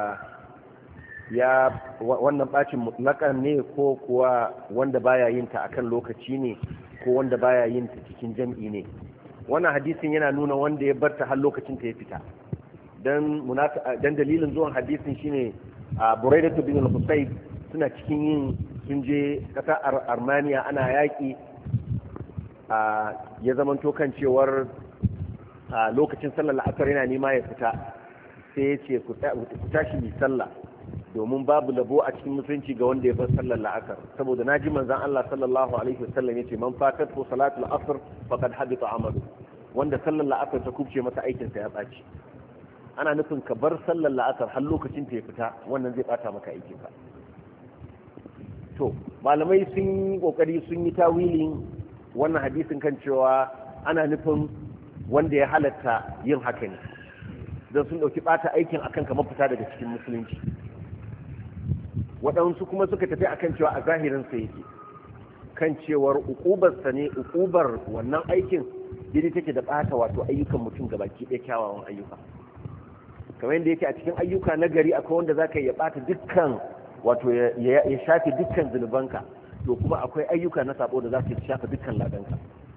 [SPEAKER 1] ya wannan bacin mutlakan ne ko kuwa wanda baya yin ta akan lokaci ne ko wanda baya yin ta cikin jam'i ne? Wannan hadisin yana nuna wanda ya bar ta har lokacin ta ya fita. Dan dan dalilin zuwan hadisin shine a Buraidah bin al-Husayb suna cikin yin sun je kasar Armenia ana yaki a ya zamanto kan cewar a lokacin sallar la'asar yana nema ya fita sai ya ce ku tashi mai sallah domin babu labo a cikin musulunci ga wanda ya bar sallar la'asar, saboda naji manzon Allah sallallahu alaihi wasallam yace man fatat ko salatul asr faqad habita amalu, wanda sallar la'asar ta kubce masa aikin sa ya baci. Ana nufin ka bar sallar la'asar har lokacin ta ya fita, wannan zai bata maka aikin ka. To malamai sun yi kokari sun yi tawilin wannan hadisin kan cewa ana nufin wanda ya halatta yin haka ne, don sun dauki bata aikin akan kamar fita daga cikin musulunci. Waɗansu kuma suka tafi akan cewa a zahirinsa yake kan cewar ukubarsa ne, ukubar wannan aikin daidai take da ɓata wato ayyukan mutum ga baki ɗaya kyawawan ayyuka, kamar yadda yake a cikin ayyuka na gari akwai wanda za ka yi ya ɓata dukkan wato ya shafe dukkan zunubanka, to kuma akwai ayyuka na sabo da za ka shafe dukkan ladanka.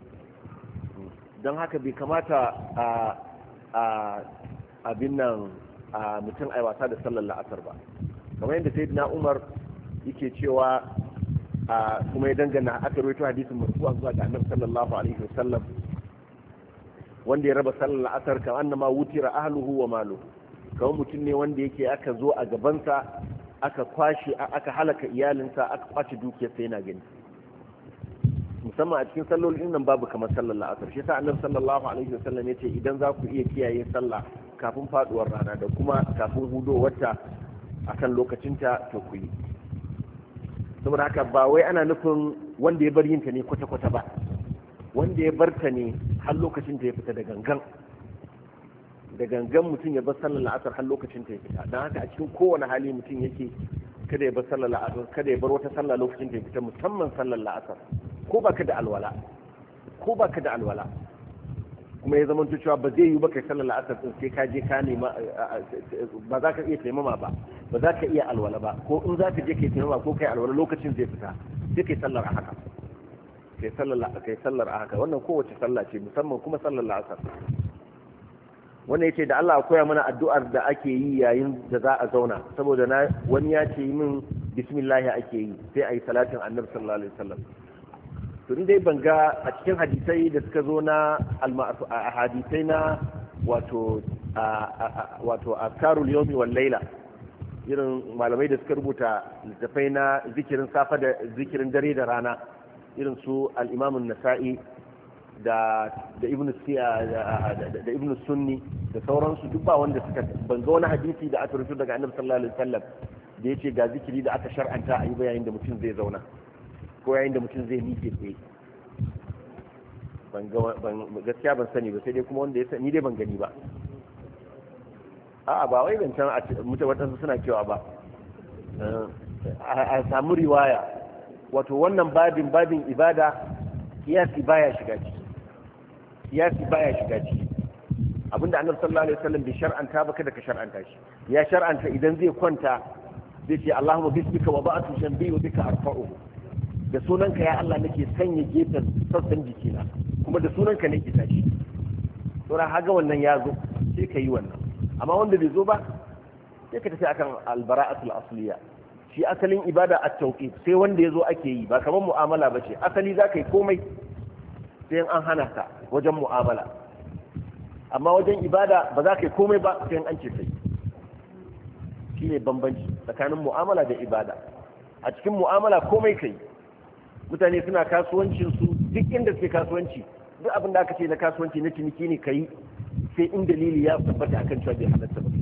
[SPEAKER 1] Don haka bai kamata a abin nan a mutum ai wasa da sallar la'asar ba, kamar yadda sayyidina Umar yake cewa kuma ya dangana aka rawaito hadisin marfu'a zuwa ga Annabi sallallahu alaihi wasallam, wanda ya raba sallar la'asar kan annama wutira ahluhu wa maluhu, kamar mutum ne wanda yake aka zo a gabansa aka kwashi aka halaka iyalinsa aka kwace dukiyarsa yana gani. Musamman a cikin sallolin nan babu kamar sallar la'asar, shi yasa Annabi sallallahu alaihi wasallam yace idan za ku iya kiyaye sallah kafin faduwar rana da kuma kafin hudowarta akan lokacinta to ku yi. Saboda haka ba wai ana nufin wanda ya bar yinta ne kwata-kwata ba, wanda ya bar ta ne har lokacin ta ya fita da gangan da gangan mutum ya bar sallar la'asar har lokacin ta ya fita. Don haka a cikin kowane hali mutum yake kada ya bar sallar la'asar, kada ya bar wata sallah lokacin ta ya fita, musamman sallar la'asar, ko baka da alwala ko baka da alwala kuma ya zama cewa ba zai yi ba kai sallar la'asar din sai ka je ka nema, ba za ka iya taimama ba, ba za ka iya alwala ba, ko in za ka je kai taimama ko kai alwala lokacin zai fita sai kai sallar a haka kai sallar kai sallar a haka. Wannan kowace sallah ce, musamman kuma sallar la'asar. Wannan yace da Allah koya mana addu'ar da ake yi yayin da za a zauna, saboda na wani ya ce min bismillah ake yi sai ayi salatin annabi sallallahu alaihi wasallam. To ni dai ban ga a cikin hadisai da suka zo na a hadisai na wato wato askarul yawmi wal laila, irin malamai da suka rubuta littafai na zikirin safa da zikirin dare da rana, irin su al-Imam an-Nasa'i da da Ibn Siya da Ibn Sunni da sauransu, duk ba wanda suka ban ga wani hadisi da aka rubuta daga Annabi sallallahu alaihi wasallam da yace ga zikiri da aka shar'anta a yi bayanin da mutum zai zauna ko yayin da mutum zai miƙe tsaye. Ban gaskiya ban sani ba, sai dai kuma wanda ya sani dai ban gani ba. A'a ba wai zancen mutum waɗansu suna cewa ba a samu riwaya, wato wannan babin babin ibada kiyasi baya shiga ciki, kiyasi baya shiga ciki. Abinda Annabi sallallahu alaihi wasallam bai shar'anta ba kada ka shar'anta shi. Ya shar'anta idan zai kwanta zai ce Allahumma bismika wada'tu jambi wa bika arfa'uhu, da sunanka ya Allah nake sanya gefen sassan jikina, kuma da sunanka nake tashi. Saboda haga wannan ya zo sai ka yi wannan, amma wanda bai zo ba sai ka tafi akan albara'atul asliya. Shi asalin ibada a tauqif sai wanda ya zo ake yi, ba kamar mu'amala ba ce. Asali za ka yi komai sai an hana ka wajen mu'amala, amma wajen ibada ba za ka yi komai ba sai an ce kai. Shi ne bambanci tsakanin mu'amala da ibada. A cikin mu'amala komai ka yi, mutane suna kasuwancinsu duk inda suke kasuwanci, duk abin da aka ce na kasuwanci na ciniki ne ka yi, sai in dalili ya tabbata akan cewa bai halatta ba.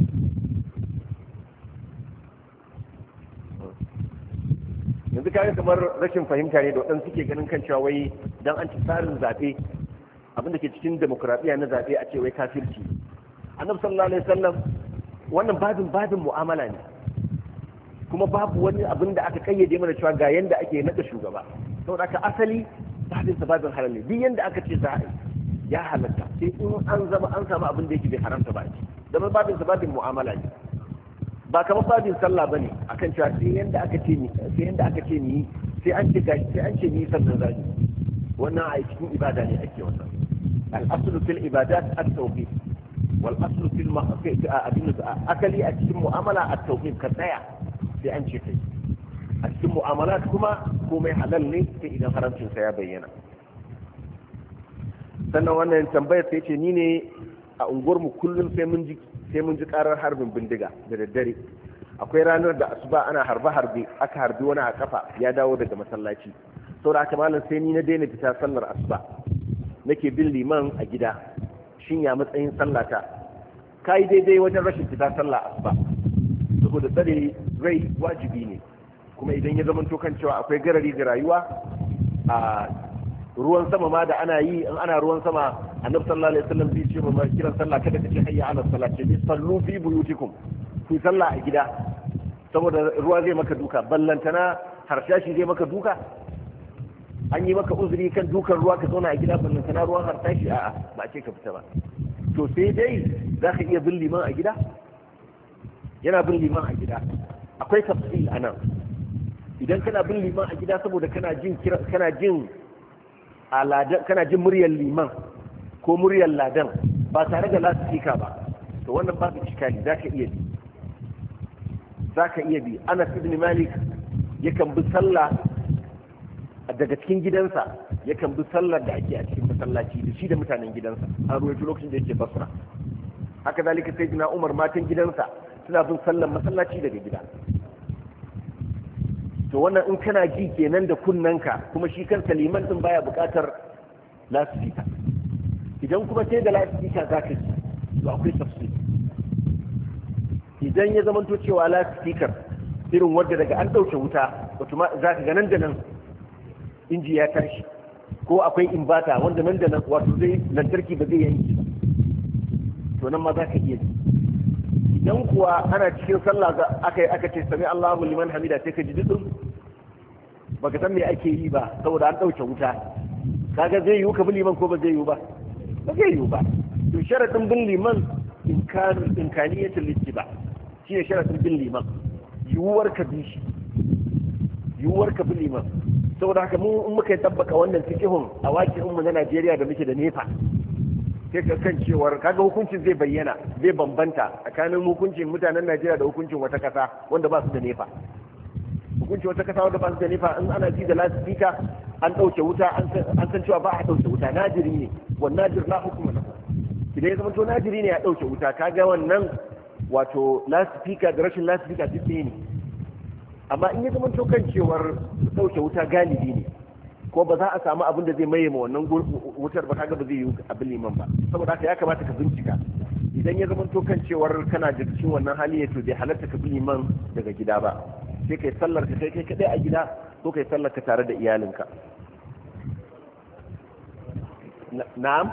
[SPEAKER 1] Yanzu kaga kamar rashin fahimta ne da waɗansu suke ganin kan cewa wai dan an ci tsarin zaɓe, abin da ke cikin demokuraɗiyya na zaɓe a ce wai kafirci. Annabi sallallahu alaihi wasallam wannan babin babin mu'amala ne, kuma babu wani abin da aka kayyade mana cewa ga yanda ake nada shugaba saboda aka asali babin sa babin halal ne duk yanda aka ce za a yi ya halatta sai in an zama an samu abin da yake bai haramta ba ce zama babin sa babin mu'amala ne ba kamar babin sallah bane akan cewa sai yanda aka ce ni sai yanda aka ce ni sai an ce gashi sai an ce ni sannan zai wannan a cikin ibada ne ake wannan al-aslu fil ibadat at-tawqif wal aslu fil ma'asi abin akali a cikin mu'amala at-tawqif ka tsaya sai an ce kai a cikin mu'amalat kuma komai halal ne sai idan haramcin sa ya bayyana sannan wannan tambayar sai ce ni ne a unguwar mu kullum sai mun ji sai mun ji karar harbin bindiga da daddare akwai ranar da asuba ana harbe harbe aka harbi wani a kafa ya dawo daga masallaci saboda haka malam sai ni na daina fita sallar asuba nake bin liman a gida shin ya matsayin sallata kai daidai wajen rashin fita sallar asuba saboda tsare rai wajibi ne kuma idan ya zama to kan cewa akwai garari ga rayuwa a ruwan sama ma da ana yi in ana ruwan sama annabi sallallahu alaihi wasallam zai ce ma kiran sallah kada kace hayya ala salat ce sallu fi buyutikum ku sallah a gida saboda ruwa zai maka duka ballantana harshashi zai maka duka an yi maka uzuri kan dukan ruwa ka zauna a gida ballantana ruwan harshashi a'a ba a ce ka fita ba to sai dai za ka iya bin liman a gida yana bin liman a gida akwai tafsil a nan idan kana bin liman a gida saboda kana jin kana jin aladan kana jin muryar liman ko muryar ladan ba tare da lasifika ba to wannan babu cikali za ka iya bi za ka iya bi Anas ibn Malik yakan bi sallah daga cikin gidansa yakan bi sallar da ake a cikin masallaci da shi da mutanen gidansa an ruwaito lokacin da yake Basra haka zalika sayyidina Umar matan gidansa suna bin sallar masallaci daga gida to wannan in kana ji kenan da kunnanka kuma shi kansa liman din baya buƙatar lasifika idan kuma sai da lasifika za ka ji to akwai tafsir idan ya zamanto cewa lasifikar irin wadda daga an ɗauke wuta wato za ka ga nan da nan inji ya tashi ko akwai imbata wanda nan da nan wato zai lantarki ba zai yanki ba to nan ma za ka iya ji idan kuwa ana cikin sallah aka yi aka ce sami Allahu liman hamida sai ka ji dudun baka san me ake yi ba saboda an dauke wuta kaga zai yiwu ka bi liman ko ba zai yiwu ba ba zai yiwu ba to sharadin bin liman imkan imkaniyatul ittiba shine sharadin bin liman yiwuwar ka bi shi yiwuwar ka bi liman saboda haka mu in muka tabbaka wannan fikihun a waƙin mu na Najeriya da muke da nefa sai ka kan cewar kaga hukuncin zai bayyana zai bambanta tsakanin hukuncin mutanen Najeriya da hukuncin wata kasa wanda ba su da nefa hukuncin wata kasa wanda ba su da nefa in ana ji da lasifika an ɗauke wuta an san cewa ba a ɗauke wuta najiri ne wannan najir na hukuma na idan ya zama to najiri ne ya ɗauke wuta kaga wannan wato lasifika da rashin lasifika duk ne amma in ya zama to kan cewar ɗauke wuta galibi ne ko ba za a samu abin da zai maye ma wannan wutar ba kaga ba zai yi abin liman ba saboda haka ya kamata ka bincika idan ya zama to kan cewar kana da cikin wannan hali ya to bai halatta ka bi liman daga gida ba sai kai sallar ka kai kai kadai a gida ko kai sallar ka tare da iyalinka na'am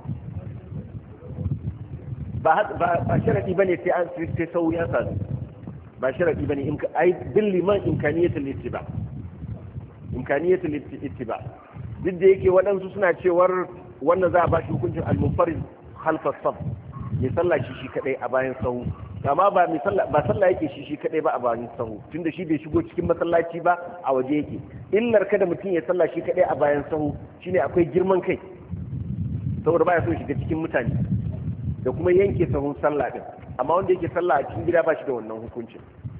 [SPEAKER 1] ba ba sharadi bane sai an sai sau ya sa ba sharadi bane in ai bin liman imkaniyatul ittiba imkaniyatul ittiba duk da yake waɗansu suna cewar wannan za a ba shi hukuncin al-munfarid khalfa saf ya sallah shi shi kadai a bayan sahu amma ba mai sallah ba sallah yake shi shi kadai ba a bayan sahu tunda shi bai shigo cikin masallaci ba a waje yake illar kada mutum ya sallah shi kadai a bayan sahu shine akwai girman kai saboda baya so shiga cikin mutane da kuma yanke sahun sallah din amma wanda yake sallah a cikin gida ba shi da wannan hukuncin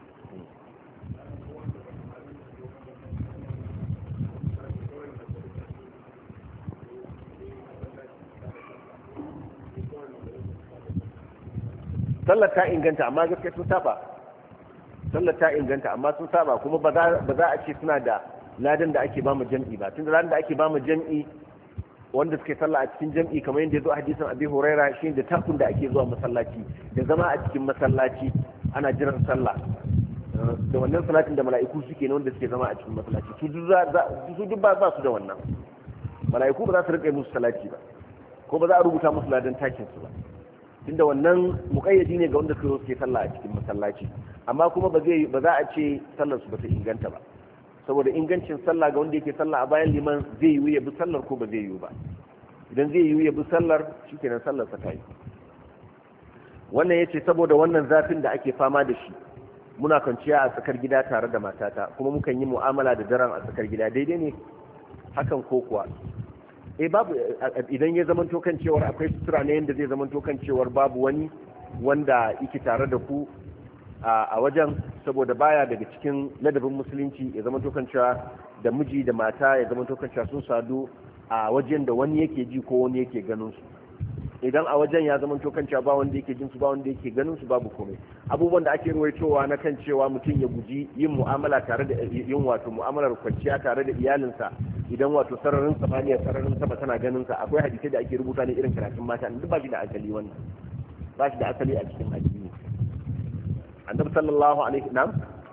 [SPEAKER 1] sallar ta inganta amma gaskiya sun saba sallar ta inganta amma sun saba kuma ba za a ce suna da ladan da ake bamu jam'i ba tunda ladan da ake bamu jam'i wanda suke sallah a cikin jam'i kamar yadda ya zo a hadisin Abi Huraira shi da takun da ake zuwa masallaci da zama a cikin masallaci ana jiran sallah da wannan salatin da mala'iku suke ne wanda suke zama a cikin masallaci su duk ba su da wannan mala'iku ba za su rike musu salati ba ko ba za a rubuta musu ladan takin su ba tunda wannan muƙayyadi ne ga wanda suke sallah a cikin masallaci, amma kuma ba zai ba za a ce sallar su ba ta inganta ba, saboda ingancin sallah ga wanda yake sallah a bayan liman zai yi ya bi sallar ko ba zai yi ba. Idan zai yi ya bi sallar shikenan sallar sa ta yi. Wannan yace saboda wannan zafin da ake fama da shi muna kwanciya a tsakar gida tare da matata kuma mukan yi mu'amala da daren a tsakar gida, daidai ne hakan ko kuwa? Eh babu, idan ya zamanto kan cewar akwai sutura ne yanda zai zamanto kan cewar babu wani wanda yake tare da ku a wajen, saboda baya daga cikin ladabin musulunci ya zamanto kan cewa da miji da mata ya zamanto kan cewa sun sadu a wajen da wani yake ji ko wani yake ganin su. Idan a wajen ya zama kan cewa ba wanda yake jin su ba wanda yake ganin su babu komai. Abubuwan da ake ruwaitowa na kan cewa mutum ya guji yin mu'amala tare da yin wato mu'amalar kwanciya tare da iyalinsa idan wato sararin samaniya sararin sama tana ganin sa, akwai hadisi da ake rubuta ne irin karatun mata, duk ba shi da asali wannan, ba shi da asali a cikin addini. Annabi sallallahu alaihi na'am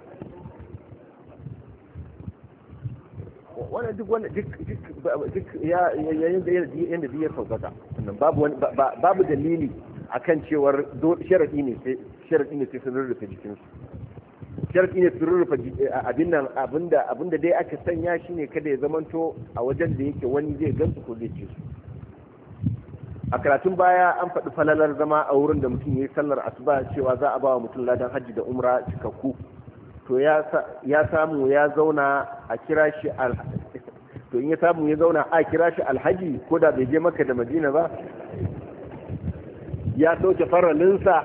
[SPEAKER 1] wannan duk wannan duk duk ya yayin da yanda biyar saukaka sannan babu wani babu dalili akan cewar sharadi ne sai sharadi ne sai sun rurrufe jikin su, sharadi ne sun rurrufe abin nan abinda abinda dai aka sanya shi ne kada ya zamanto a wajen da yake wani zai gansu ko zai ci su. A karatun baya an faɗi falalar zama a wurin da mutum ya yi sallar asuba cewa za a ba wa mutum ladan hajji da umra cikakku. To ya samu ya zauna a kira shi to in ya samu ya zauna a kira shi alhaji ko da bai je Makka da Madina ba, ya sauke faralinsa.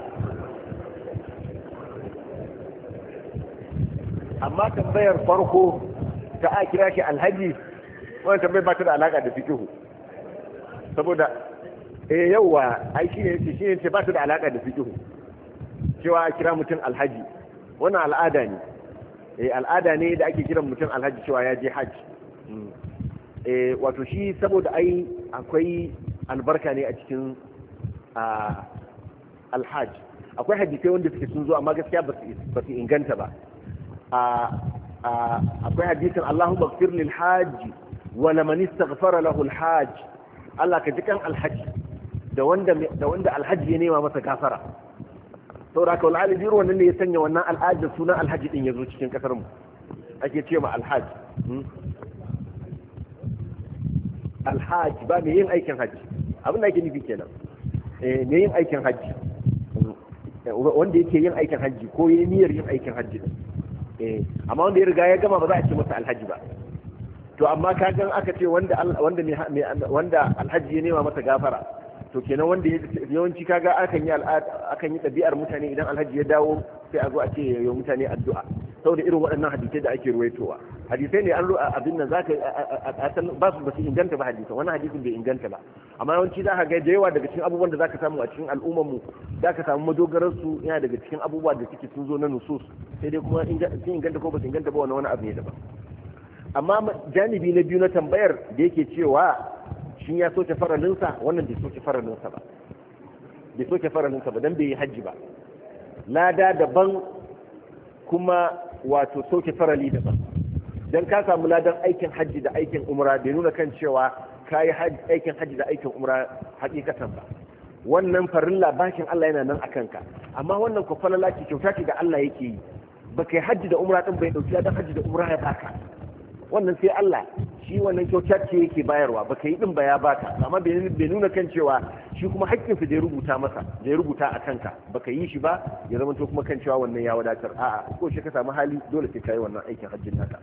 [SPEAKER 1] Amma tambayar farko ta a kira shi alhaji, wannan tambayar ba ta da alaka da fikihu, saboda eh yawa ai shi ne shi ne ba ta da alaka da fikihu cewa a kira mutum alhaji, wannan al'ada ne. Eh al'ada ne da ake kiran mutum alhaji cewa ya je hajji. Eh wato shi saboda ai akwai albarka ne a cikin alhaj. Akwai hadisai wanda suke sun zo amma gaskiya ba su inganta ba. Akwai hadisin Allahumma ighfir lil hajj wa liman istaghfara lahu al hajj. Allah ka ji kan alhaji da wanda da wanda alhaji ya nema masa gafara. Saboda haka wal alibi wannan ne ya sanya wannan al'adar sunan alhaji din yazo cikin kasar mu ake ce ma alhaji. Alhaji ba mai yin aikin haji, abin da ake nufi kenan. Eh mai yin aikin haji wanda yake yin aikin haji ko yayin niyyar yin aikin haji. Eh amma wanda ya riga ya gama ba za a ce masa alhaji ba. To amma ka gan aka ce wanda wanda wanda alhaji ya nema masa gafara, to kenan wanda yawanci kaga akan yi akan yi ɗabi'ar mutane idan alhaji ya dawo sai a zo a ce yayin mutane addu'a, saboda irin waɗannan hadisai da ake ruwaitowa. Hadisai ne an ro abin nan zaka ba su ba su inganta ba hadisi, wannan hadisin bai inganta ba, amma yawanci za ka ga da yawa daga cikin abubuwan da zaka samu a cikin al'ummar mu zaka samu madogarar su yana daga cikin abubuwa da suke sun zo na nusus, sai dai kuma sun inganta ko ba su inganta ba wannan wani abu ne daban. Amma janibi na biyu na tambayar da yake cewa shi ya soke faralinsa, wannan bai soke faralinsa ba, bai soke faralinsa ba don bai yi hajji ba. Lada daban kuma wato soke farali daban. Don ka samu ladan aikin hajji da aikin umra bai nuna kan cewa ka yi aikin hajji da aikin umra hakikatan ba. Wannan farilla bakin Allah yana nan a kanka, amma wannan ku falala ce kyauta ce da Allah yake yi. Ba kai hajji da umra din bai dauki ladan hajji da umra ya baka. Wannan sai Allah shi wannan kyautar ce yake bayarwa, baka yi din ba ya baka, amma bai nuna kan cewa shi kuma haƙƙinsa da ya rubuta masa da ya rubuta a kanka baka yi shi ba ya zama to kuma kan cewa wannan ya wadatar. A'a, ko shi ka samu hali dole sai kai wannan aikin hajjin naka.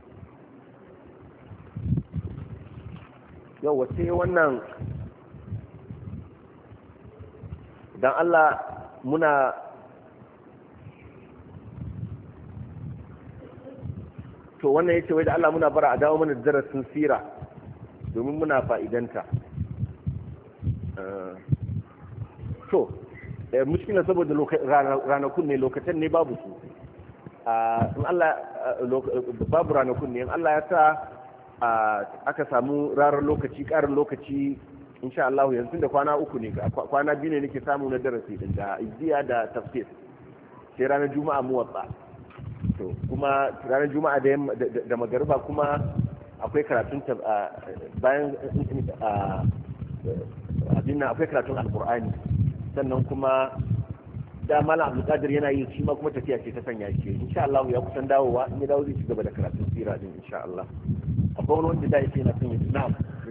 [SPEAKER 1] Yau sai wannan dan Allah muna to wannan yace wai da Allah muna bara a dawo mana darasin sira domin muna fa'idanta. To mushkila saboda ranakun ne lokacin ne babu su. In Allah babu ranakun ne, in Allah ya sa aka samu rarar lokaci ƙarin lokaci insha Allah yanzu da kwana uku ne, kwana biyu ne nake samu na darasi da izziya da tafsir, sai ranar juma'a muwatsa. To kuma ranar juma'a da magariba kuma akwai karatun bayan abin nan akwai karatun alkur'ani sannan kuma da malam abdulkadir yana yi shi ma kuma tafiya ce ta sanya shi insha Allah ya kusan dawowa in ya dawo zai ci gaba da karatun sira din insha Allah akwai wani wanda da yake na son yi na'am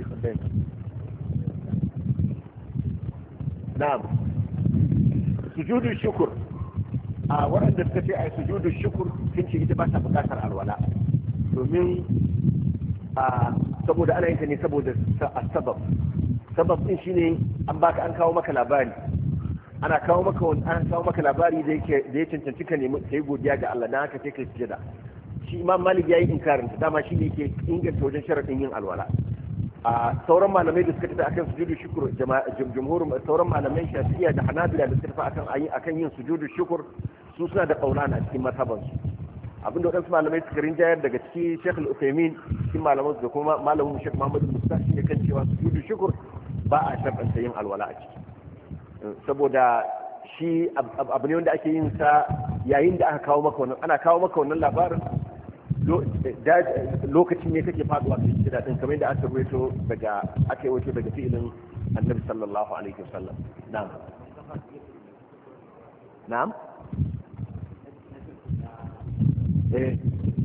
[SPEAKER 1] na'am sujudu shukr a waɗanda suka ce a sujudu shukr sun ce ita ba ta buƙatar alwala domin a saboda ana yin ta ne saboda sabab sabab din shine an baka an kawo maka labari ana kawo maka wani an kawo maka labari da yake da ya cancanci ka nemi kai godiya ga Allah dan haka sai kai sujada shi Imam Malik yayi inkarin ta dama shi ne yake inganta wajen sharadin yin alwala a sauran malamai da suka tafi akan sujudu shukr jumhur sauran malamai Shafi'iyya da Hanabila da suka tafi akan ayi akan yin sujudu shukr su suna da kaulana a cikin mazhaban su abinda wadansu malamai suka rinjayar daga cikin Sheikh Al-Uthaymeen cikin malaman su da kuma malamin Sheikh Muhammad Musa shi ne kan cewa sujudu shukr ba a sharɗanta yin alwala a ciki saboda shi abu ne wanda ake yin sa yayin da aka kawo maka wannan ana kawo maka wannan labarin lokacin ne kake faduwa kai jira din kamar yadda aka ruwaito daga aka yi daga fi'ilin Annabi sallallahu alaihi wasallam na'am na'am eh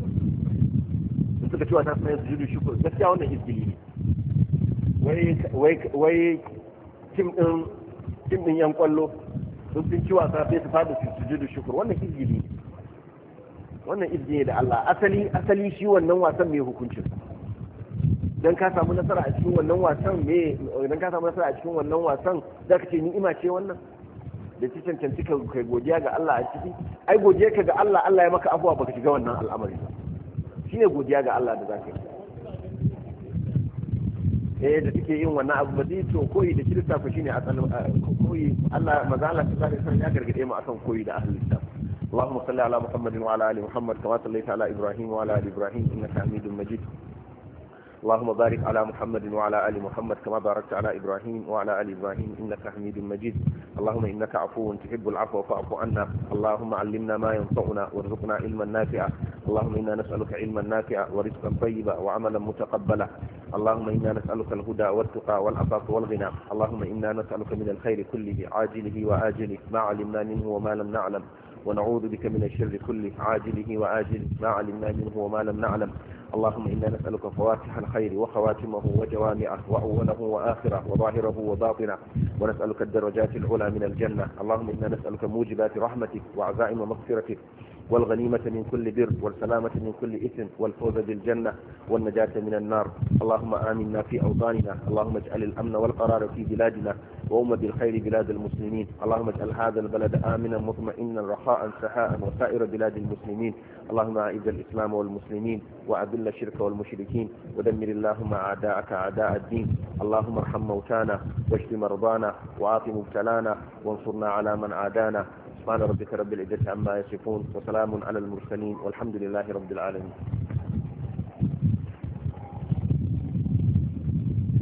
[SPEAKER 1] suka cewa ta sanar sujudu shukr gaskiya wannan izgili ne wai wai wai tim din tim din yan kwallo sun fin ciwa sa sai su fada su sujudu shukr wannan izgili ne wannan izini da Allah asali asali shi wannan wasan mai hukuncin dan ka samu nasara a cikin wannan wasan me dan ka samu nasara a cikin wannan wasan zaka ce ni'ima ce wannan da ci cancanci ka kai godiya ga Allah a ciki ai godiya ka ga Allah Allah ya maka afuwa baka shiga wannan al'amari ba shine godiya ga Allah da zaka yi eh da take yin wannan abu ba zai to koyi da kirista ko shine asalin koyi Allah maza Allah ta zai san ya gargade mu akan koyi da ahlul kitab اللهم صل على محمد وعلى ال محمد كما صليت على ابراهيم وعلى ال ابراهيم انك حميد مجيد اللهم بارك على محمد وعلى ال محمد كما باركت على ابراهيم وعلى ال ابراهيم انك حميد مجيد اللهم انك عفو تحب العفو فاعف عنا اللهم علمنا ما ينفعنا وارزقنا علما نافعا اللهم انا نسالك علما نافعا ورزقا طيبا وعملا متقبلا اللهم انا نسالك الهدى والتقى والعفاف والغنى اللهم انا نسالك من الخير كله عاجله واجله ما علمنا منه وما لم نعلم ونعوذ بك من الشر كله عاجله وآجله ما علمنا منه وما لم نعلم اللهم إنا نسألك فواتح الخير وخواتمه وجوامعه وأوله وآخره وظاهره وباطنه ونسألك الدرجات العلى من الجنة اللهم إنا نسألك موجبات رحمتك وعزائم مغفرتك والغنيمة من كل بر والسلامة من كل إثم والفوز بالجنة والنجاة من النار اللهم آمنا في أوطاننا اللهم اجعل الأمن والقرار في بلادنا وأم بالخير بلاد المسلمين اللهم اجعل هذا البلد آمنا مطمئنا رخاء سحاء وسائر بلاد المسلمين اللهم أعز الإسلام والمسلمين وأذل الشرك والمشركين ودمر اللهم أعداءك أعداء الدين اللهم ارحم موتانا واشف مرضانا وعاف مبتلانا وانصرنا على من عادانا سبحان ربك رب العزة عما يصفون وسلام على المرسلين والحمد لله رب العالمين